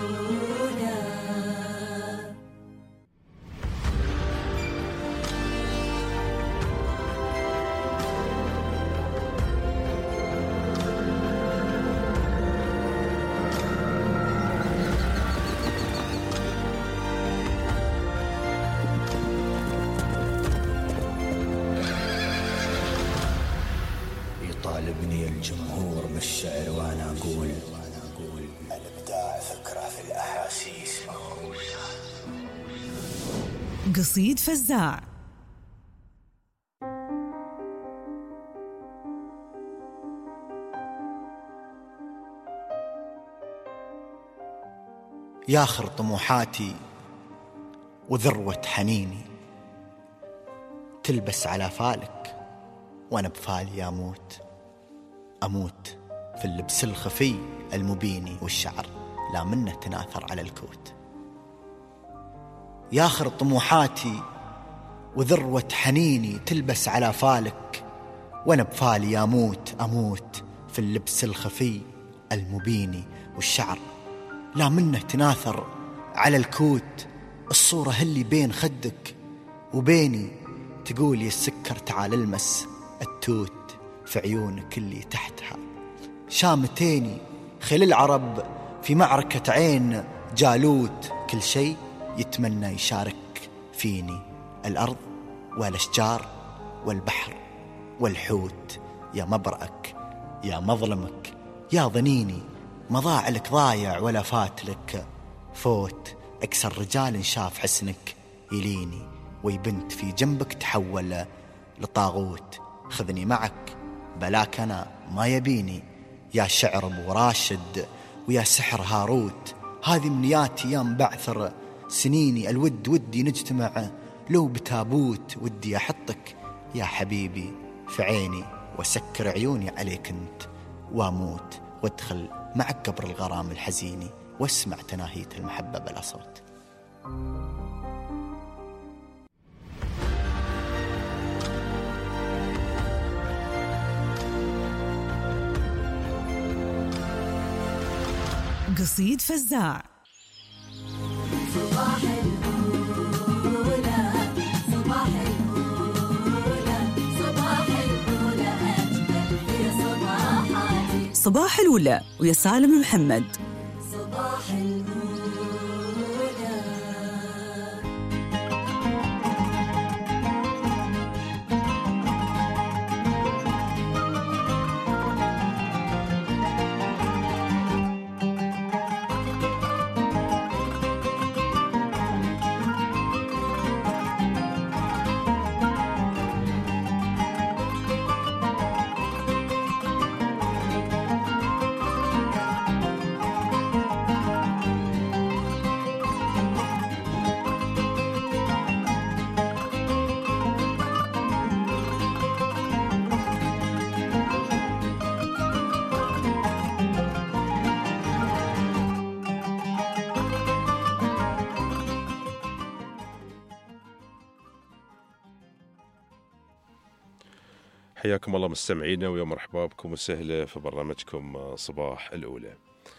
يطالبني الجمهور بالشعر وانا اقول الابداع فكرة في الاحاسيس. قصيد فزاع. ياخر طموحاتي وذروة حنيني، تلبس على فالك وانا بفالي اموت في اللبس الخفي المبيني، والشعر لا منه تناثر على الكوت. ياخر طموحاتي وذروة حنيني، تلبس على فالك وانا بفالي اموت في اللبس الخفي المبيني، والشعر لا منه تناثر على الكوت. الصورة اللي بين خدك وبيني، تقول يا السكر تعال المس التوت في عيونك اللي تحتها شامتيني. خل العرب في معركة عين جالوت، كل شيء يتمنى يشارك فيني، الأرض والأشجار والبحر والحوت. يا مبرأك يا مظلمك يا ظنيني، ما ضاع لك ضايع ولا فات لك فوت. أكثر رجال شاف حسنك يليني، ويبنت في جنبك تحول لطاغوت. خذني معك بلاك أنا ما يبيني، يا شعر أبو راشد ويا سحر هاروت. هذه منياتي يا مبعثر سنيني، الود ودي نجتمع لو بتابوت. ودي أحطك يا حبيبي في عيني، وسكر عيوني عليك انت واموت، وادخل معك قبر الغرام الحزيني، واسمع تناهية المحبة بلا صوت. قصيد فزاع. صباح الأولى صباح الأولى صباح الأولى أجمل في صباحاتي. صباح الولا ويا سالم محمد. صباح الأولى. حياكم الله مستمعينا، ويا مرحبا بكم وسهلا في برنامجكم صباح الأولى.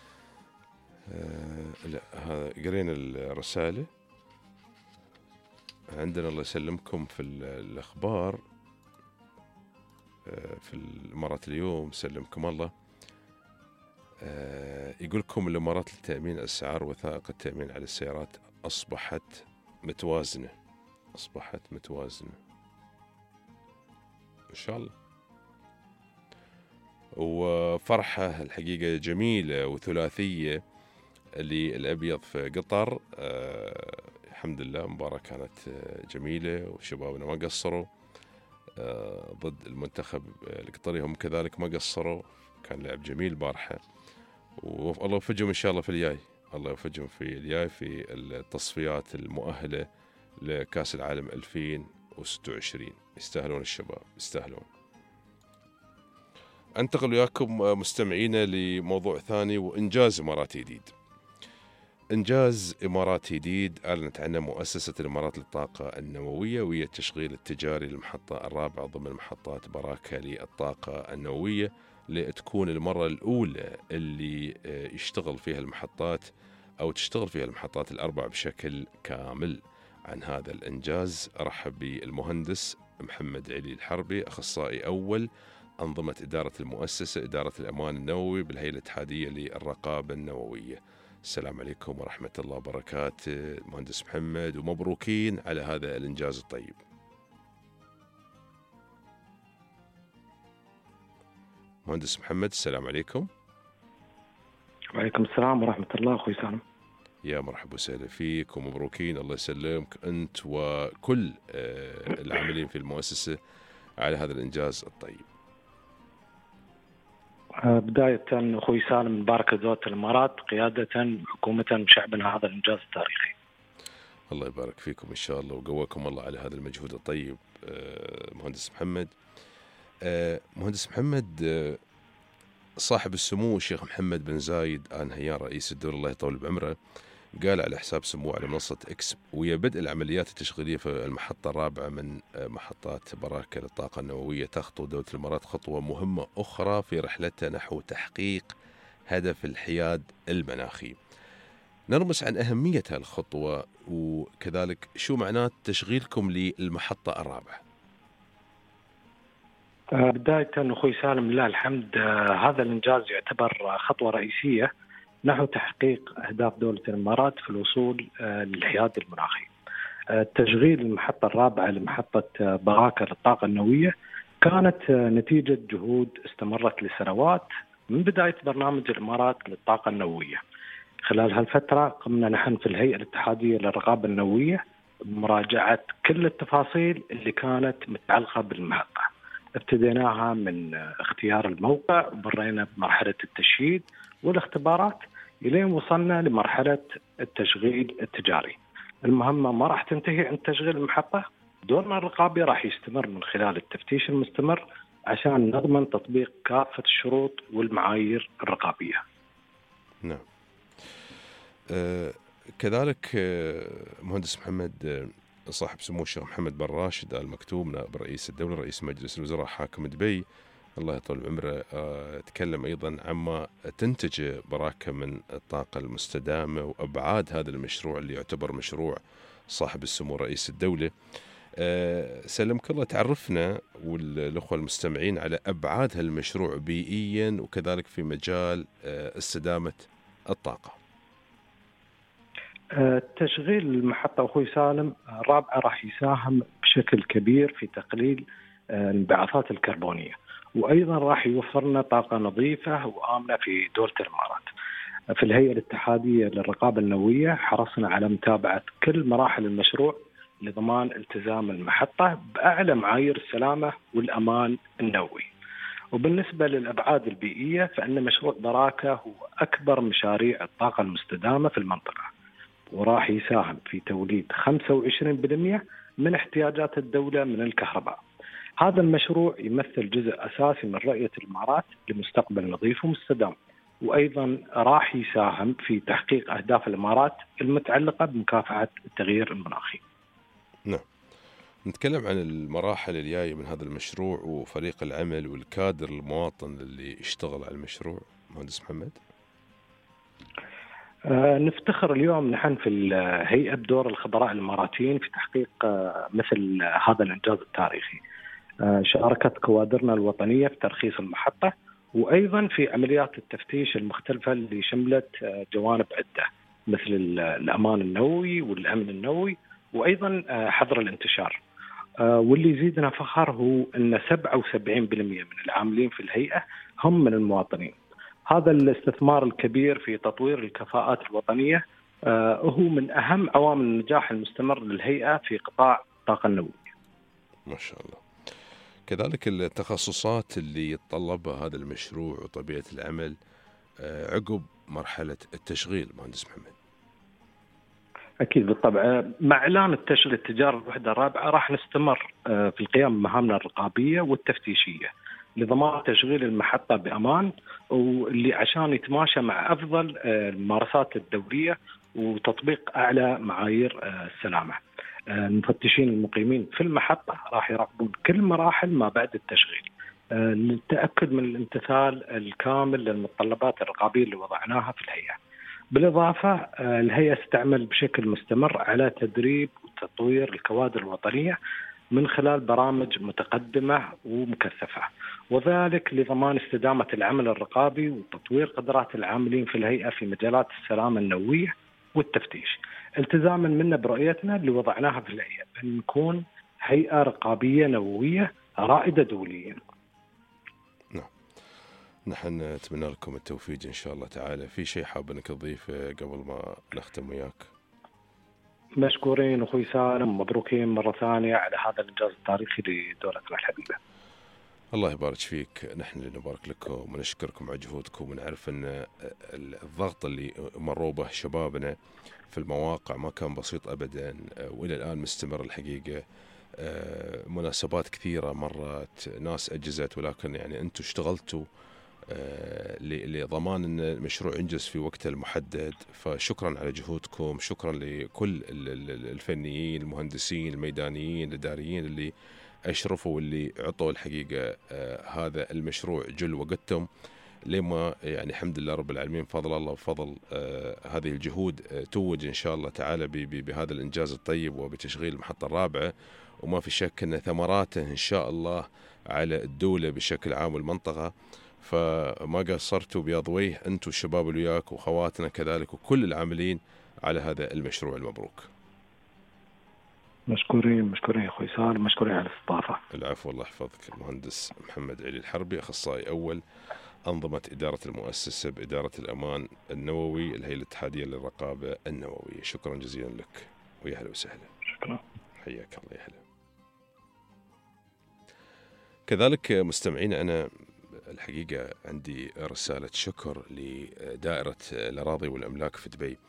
لا قرينا الرسالة عندنا. الله يسلمكم في الأخبار في الإمارات اليوم، سلمكم الله. يقولكم الإمارات لتأمين أسعار وثائق التأمين على السيارات أصبحت متوازنة إن شاء الله. وفرحة الحقيقة جميلة وثلاثية للأبيض في قطر. الحمد لله مباراة كانت جميلة وشبابنا ما قصروا ضد المنتخب القطري، هم كذلك ما قصروا، كان لعب جميل بارحة، والله يوفقهم إن شاء الله في الجاي، الله يوفقهم في الجاي في التصفيات المؤهلة لكأس العالم 2026. يستاهلون الشباب، يستاهلون. أنتقل وياكم مستمعينا لموضوع ثاني، وإنجاز إماراتي جديد. إنجاز إماراتي جديد أعلنت عنه مؤسسة الإمارات للطاقة النووية، وهي التشغيل التجاري للمحطة الرابعة ضمن محطات براكة للطاقة النووية، لتكون المرة الأولى اللي يشتغل فيها المحطات أو تشتغل فيها المحطات الأربع بشكل كامل. عن هذا الإنجاز أرحب بالمهندس محمد علي الحربي، أخصائي أول أنظمة إدارة المؤسسة إدارة الأمان النووي بالهيئة الاتحادية للرقابة النووية. السلام عليكم ورحمة الله وبركاته مهندس محمد، ومبروكين على هذا الإنجاز الطيب. مهندس محمد السلام عليكم. وعليكم السلام ورحمة الله أخوي سالم. يا مرحبا وسهلا فيك ومبروكين، الله يسلمك أنت وكل العاملين في المؤسسة على هذا الإنجاز الطيب. بداية أخوي سالم مبارك دولة الإمارات قيادة حكومة وشعبنا هذا الإنجاز التاريخي. الله يبارك فيكم إن شاء الله وقواكم الله على هذا المجهود الطيب. مهندس محمد، مهندس محمد، صاحب السمو الشيخ محمد بن زايد آل نهيان رئيس الدولة الله يطول بعمره قال على حساب سموه على منصة إكس، ويا بدء العمليات التشغيلية في المحطة الرابعة من محطات براكة للطاقة النووية، تخطو دولة الإمارات خطوة مهمة أخرى في رحلتها نحو تحقيق هدف الحياد المناخي. نرمس عن أهمية هالخطوة وكذلك شو معنات تشغيلكم للمحطة الرابعة. بداية أخوي سالم لله الحمد، هذا الإنجاز يعتبر خطوة رئيسية نحو تحقيق أهداف دولة الإمارات في الوصول للحياد المناخي. تشغيل المحطة الرابعة لمحطة براكة للطاقة النووية كانت نتيجة جهود استمرت لسنوات من بداية برنامج الإمارات للطاقة النووية. خلال هالفترة قمنا نحن في الهيئة الاتحادية للرقابة النووية بمراجعة كل التفاصيل اللي كانت متعلقة بالمحطة. ابتديناها من اختيار الموقع ومرينا بمرحلة التشييد والاختبارات إلين وصلنا لمرحلة التشغيل التجاري. المهمة ما راح تنتهي عند تشغيل المحطة، دورنا الرقابي راح يستمر من خلال التفتيش المستمر عشان نضمن تطبيق كافة الشروط والمعايير الرقابية. نعم. كذلك مهندس محمد، صاحب سمو الشيخ محمد بن راشد آل مكتوم نائب رئيس الدولة رئيس مجلس الوزراء حاكم دبي الله يطول عمره، تكلم أيضا عما تنتج براكة من الطاقة المستدامة وأبعاد هذا المشروع اللي يعتبر مشروع صاحب السمو رئيس الدولة. سلمك الله، تعرفنا والأخوة المستمعين على أبعاد هالمشروع بيئيا وكذلك في مجال استدامة الطاقة. تشغيل المحطة أخوي سالم الرابعة راح يساهم بشكل كبير في تقليل الانبعاثات الكربونية، وأيضا راح يوفر لنا طاقة نظيفة وآمنة في دولة الإمارات. في الهيئة الاتحادية للرقابة النووية حرصنا على متابعة كل مراحل المشروع لضمان التزام المحطة بأعلى معايير السلامة والأمان النووي. وبالنسبة للأبعاد البيئية فإن مشروع براكة هو أكبر مشاريع الطاقة المستدامة في المنطقة، وراح يساهم في توليد 25% من احتياجات الدولة من الكهرباء. هذا المشروع يمثل جزء أساسي من رؤية الإمارات لمستقبل نظيف ومستدام، وأيضا راح يساهم في تحقيق أهداف الإمارات المتعلقة بمكافحة التغيير المناخي. نعم. نتكلم عن المراحل الجاية من هذا المشروع وفريق العمل والكادر المواطن اللي يشتغل على المشروع. مهندس محمد، نفتخر اليوم نحن في الهيئة بدور الخبراء الإماراتيين في تحقيق مثل هذا الإنجاز التاريخي. شاركت كوادرنا الوطنية في ترخيص المحطة وأيضا في عمليات التفتيش المختلفة اللي شملت جوانب عدة مثل الأمان النووي والأمن النووي وأيضا حظر الانتشار. واللي يزيدنا فخر هو أن 77% من العاملين في الهيئة هم من المواطنين. هذا الاستثمار الكبير في تطوير الكفاءات الوطنية هو من أهم عوامل النجاح المستمر للهيئة في قطاع الطاقة النووية. ما شاء الله. كذلك التخصصات اللي يتطلبها هذا المشروع وطبيعة العمل عقب مرحلة التشغيل مهندس محمد. أكيد بالطبع، مع إعلان التشغيل التجاري الوحدة الرابعة راح نستمر في القيام بمهامنا الرقابية والتفتيشية لضمان تشغيل المحطة بأمان، واللي عشان يتماشى مع أفضل الممارسات الدولية وتطبيق أعلى معايير السلامة. المفتشين المقيمين في المحطة راح يراقبون كل مراحل ما بعد التشغيل للتأكد من الامتثال الكامل للمتطلبات الرقابية اللي وضعناها في الهيئة. بالإضافة الهيئة تستعمل بشكل مستمر على تدريب وتطوير الكوادر الوطنية من خلال برامج متقدمة ومكثفة، وذلك لضمان استدامة العمل الرقابي وتطوير قدرات العاملين في الهيئة في مجالات السلامة النووية والتفتيش، التزاما منا برؤيتنا اللي وضعناها في الهيئة أن نكون هيئة رقابية نووية رائدة دوليا. نحن نتمنى لكم التوفيق إن شاء الله تعالى. في شيء حاب أنك تضيفه قبل ما نختم وياك؟ مشكورين أخوي سالم، مبروكين مرة ثانية على هذا الإنجاز التاريخي لدولتنا الحبيبة. الله يبارك فيك. نحن اللي نبارك لكم ونشكركم على جهودكم، ونعرف أن الضغط اللي مروا به شبابنا في المواقع ما كان بسيط أبدا، وإلى الآن مستمر الحقيقة. مناسبات كثيرة مرت، ناس أجزت، ولكن يعني أنتم اشتغلتوا لضمان أن المشروع ينجز في وقته المحدد. فشكرا على جهودكم، شكرا لكل الفنيين المهندسين الميدانيين الإداريين اللي أشرفوا واللي عطوا الحقيقة هذا المشروع جل وقتهم لما يعني الحمد لله رب العالمين، فضل الله وفضل هذه الجهود توج إن شاء الله تعالى بهذا الإنجاز الطيب وبتشغيل المحطة الرابعة. وما في شك أن ثمراته إن شاء الله على الدولة بشكل عام والمنطقة. فما قصرتوا بياضويه أنتم الشباب اللي وياك وخواتنا كذلك وكل العاملين على هذا المشروع المبروك. مشكورين يا أخوي سالم، مشكورين على الاستضافة. العفو، الله يحفظك. المهندس محمد علي الحربي، أخصائي أول أنظمة إدارة المؤسسة بإدارة الأمان النووي، الهيئة الاتحادية للرقابة النووية. شكرا جزيلا لك ويا هلا وسهلا. شكرا، حياك الله. يا هلا. كذلك مستمعين، أنا الحقيقة عندي رسالة شكر لدائرة الأراضي والأملاك في دبي.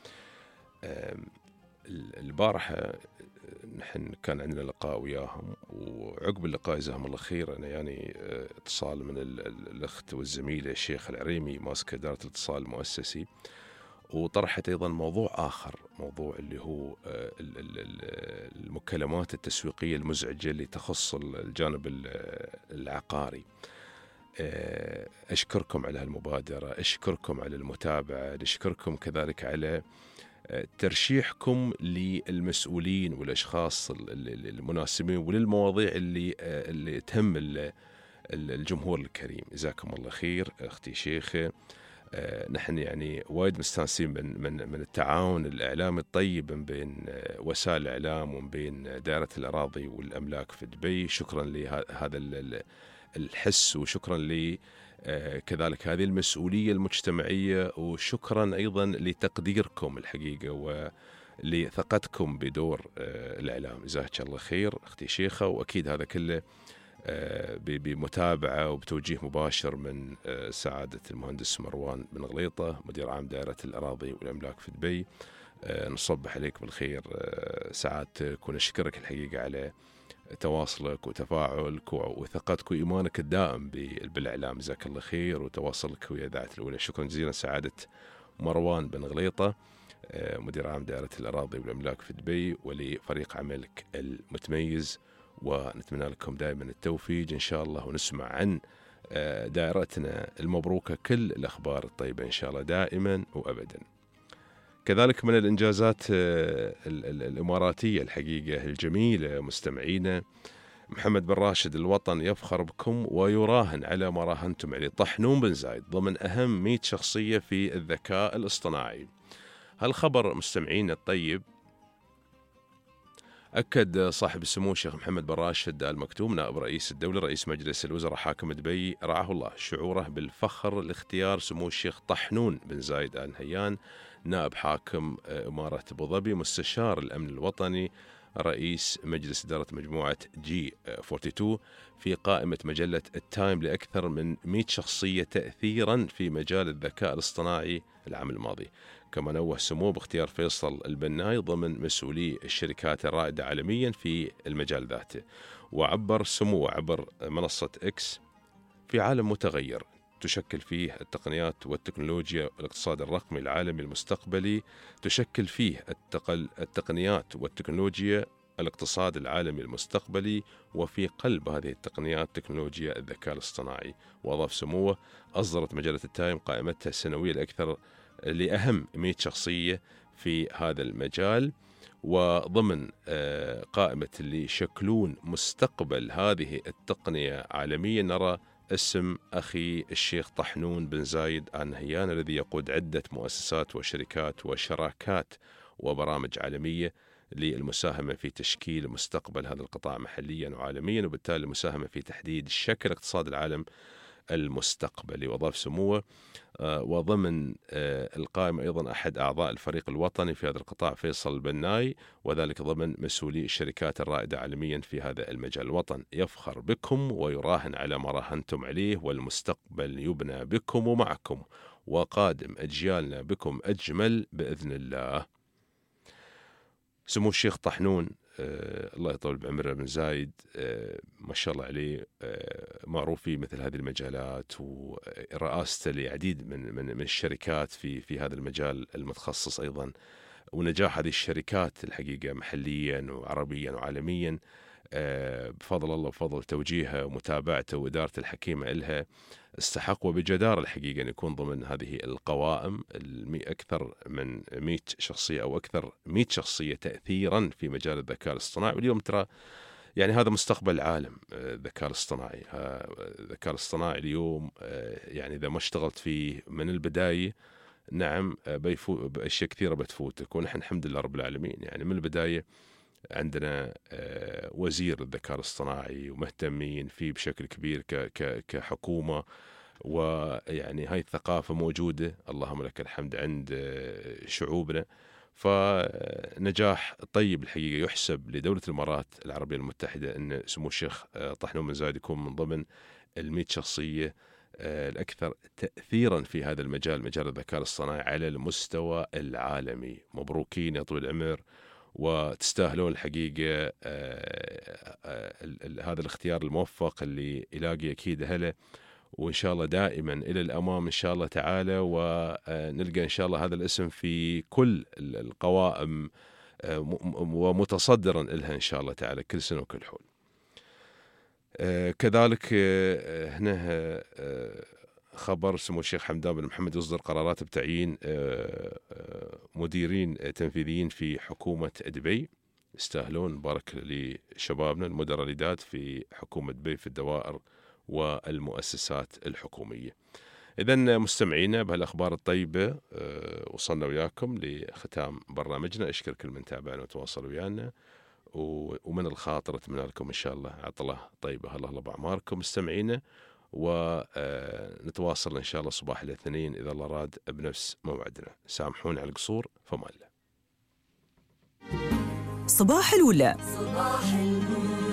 البارحة نحن كان عندنا لقاء وياهم، وعقب اللقاء جزاهم الله خير أنا يعني اتصال من الأخت والزميلة الشيخ العريمي ماسك إدارة الاتصال المؤسسي، وطرحت أيضا موضوع آخر، موضوع اللي هو المكالمات التسويقية المزعجة اللي تخص الجانب العقاري. أشكركم على هالمبادرة، أشكركم على المتابعة، أشكركم كذلك على ترشيحكم للمسؤولين والأشخاص المناسبين وللمواضيع اللي تهم الجمهور الكريم. جزاكم الله خير أختي شيخة. نحن يعني وايد مستانسين من التعاون الإعلامي الطيب من بين وسائل الإعلام ومن بين دائرة الأراضي والأملاك في دبي. شكرا لهذا الحس، وشكرا كذلك هذه المسؤولية المجتمعية، وشكرا أيضا لتقديركم الحقيقة ولثقتكم بدور الإعلام. جزاك الله خير أختي شيخة. وأكيد هذا كله بمتابعة وبتوجيه مباشر من سعادة المهندس مروان بن غليطة مدير عام دائرة الأراضي والأملاك في دبي. نصبح عليك بالخير سعادتك، ونشكرك الحقيقة على تواصلك وتفاعلك وثقتك وإيمانك الدائم بالإعلام. جزاك الله خير، وتواصلك ويا إذاعة الأولى. شكرا جزيلا سعادة مروان بن غليطة مدير عام دائرة الأراضي والأملاك في دبي، ولفريق عملك المتميز. ونتمنى لكم دائما التوفيق إن شاء الله، ونسمع عن دائرتنا المبروكة كل الأخبار الطيبة إن شاء الله دائما وأبدا. كذلك من الإنجازات الإماراتية الحقيقة الجميلة مستمعينا، محمد بن راشد الوطن يفخر بكم ويراهن على ما راهنتم عليه. طحنون بن زايد ضمن أهم 100 شخصية في الذكاء الاصطناعي. هالخبر مستمعين الطيب أكد صاحب السمو الشيخ محمد بن راشد آل مكتوم نائب رئيس الدولة رئيس مجلس الوزراء حاكم دبي رعاه الله شعوره بالفخر لاختيار سمو الشيخ طحنون بن زايد آل نهيان نائب حاكم إمارة أبو ظبي مستشار الأمن الوطني رئيس مجلس إدارة مجموعة G42 في قائمة مجلة التايم لأكثر من 100 شخصية تأثيرا في مجال الذكاء الاصطناعي العام الماضي. كما نوه سموه باختيار فيصل البناي ضمن مسؤولي الشركات الرائدة عالميا في المجال ذاته. وعبر سموه عبر منصة إكس في عالم متغير تشكل فيه التقنيات والتكنولوجيا الاقتصاد الرقمي العالمي المستقبلي، تشكل فيه التقنيات والتكنولوجيا الاقتصاد العالمي المستقبلي، وفي قلب هذه التقنيات تكنولوجيا الذكاء الاصطناعي. وأضاف سموه أصدرت مجلة التايم قائمتها السنوية الأكثر لأهم 100 شخصية في هذا المجال، وضمن قائمة اللي يشكلون مستقبل هذه التقنية عالميا نرى اسم أخي الشيخ طحنون بن زايد آل نهيان الذي يقود عدة مؤسسات وشركات وشراكات وبرامج عالمية للمساهمة في تشكيل مستقبل هذا القطاع محليا وعالميا، وبالتالي المساهمة في تحديد شكل اقتصاد العالم المستقبلي. وأضاف سموه وضمن القائمة أيضا أحد أعضاء الفريق الوطني في هذا القطاع فيصل البناي، وذلك ضمن مسؤولي الشركات الرائدة عالميا في هذا المجال. الوطن يفخر بكم ويراهن على ما راهنتم عليه، والمستقبل يبنى بكم ومعكم، وقادم أجيالنا بكم أجمل بإذن الله. سمو الشيخ طحنون الله يطول بعمره بن زايد ما شاء الله عليه معروف في مثل هذه المجالات، ورئاسته لعديد من الشركات في هذا المجال المتخصص أيضا، ونجاح هذه الشركات الحقيقة محليا وعربيا وعالميا بفضل الله وفضل توجيهه ومتابعته وإدارته الحكيمة لها استحق وبجدارة الحقيقة أن يكون ضمن هذه القوائم أكثر من 100 شخصية أو أكثر 100 شخصية تأثيرا في مجال الذكاء الاصطناعي. واليوم ترى يعني هذا مستقبل العالم الذكاء الاصطناعي. الذكاء الاصطناعي اليوم يعني إذا ما اشتغلت فيه من البداية نعم بأشياء كثيرة بتفوتك، ونحن الحمد لله رب العالمين يعني من البداية عندنا وزير الذكاء الاصطناعي ومهتمين فيه بشكل كبير كحكومة، ويعني هاي الثقافة موجودة اللهم لك الحمد عند شعوبنا. فنجاح طيب الحقيقة يحسب لدولة الإمارات العربية المتحدة أن سمو الشيخ طحنون بن زايد يكون من ضمن 100 شخصية الأكثر تأثيرا في هذا المجال، مجال الذكاء الاصطناعي على المستوى العالمي. مبروكين يا طويل العمر، وتستاهلون الحقيقة هذا الاختيار الموفق اللي يلاقي أكيد أهله، وإن شاء الله دائما إلى الأمام إن شاء الله تعالى، ونلقى إن شاء الله هذا الاسم في كل القوائم ومتصدرا لها إن شاء الله تعالى كل سنة وكل حول. كذلك هنا خبر سمو الشيخ حمدان بن محمد يصدر قرارات بتعيين مديرين تنفيذيين في حكومة دبي. يستاهلون، بارك لشبابنا المدراء الجداد في حكومة دبي في الدوائر والمؤسسات الحكومية. إذن مستمعينا بهالأخبار الطيبة وصلنا وياكم لختام برنامجنا. أشكر كل من تابعنا وتواصل ويانا، ومن الخاطر أتمنى لكم إن شاء الله عطلة طيبة الله بأعماركم مستمعينا، ونتواصل إن شاء الله صباح الاثنين إذا الله راد بنفس موعدنا. سامحوني على القصور، فما الله. صباح الولا. صباح الولا.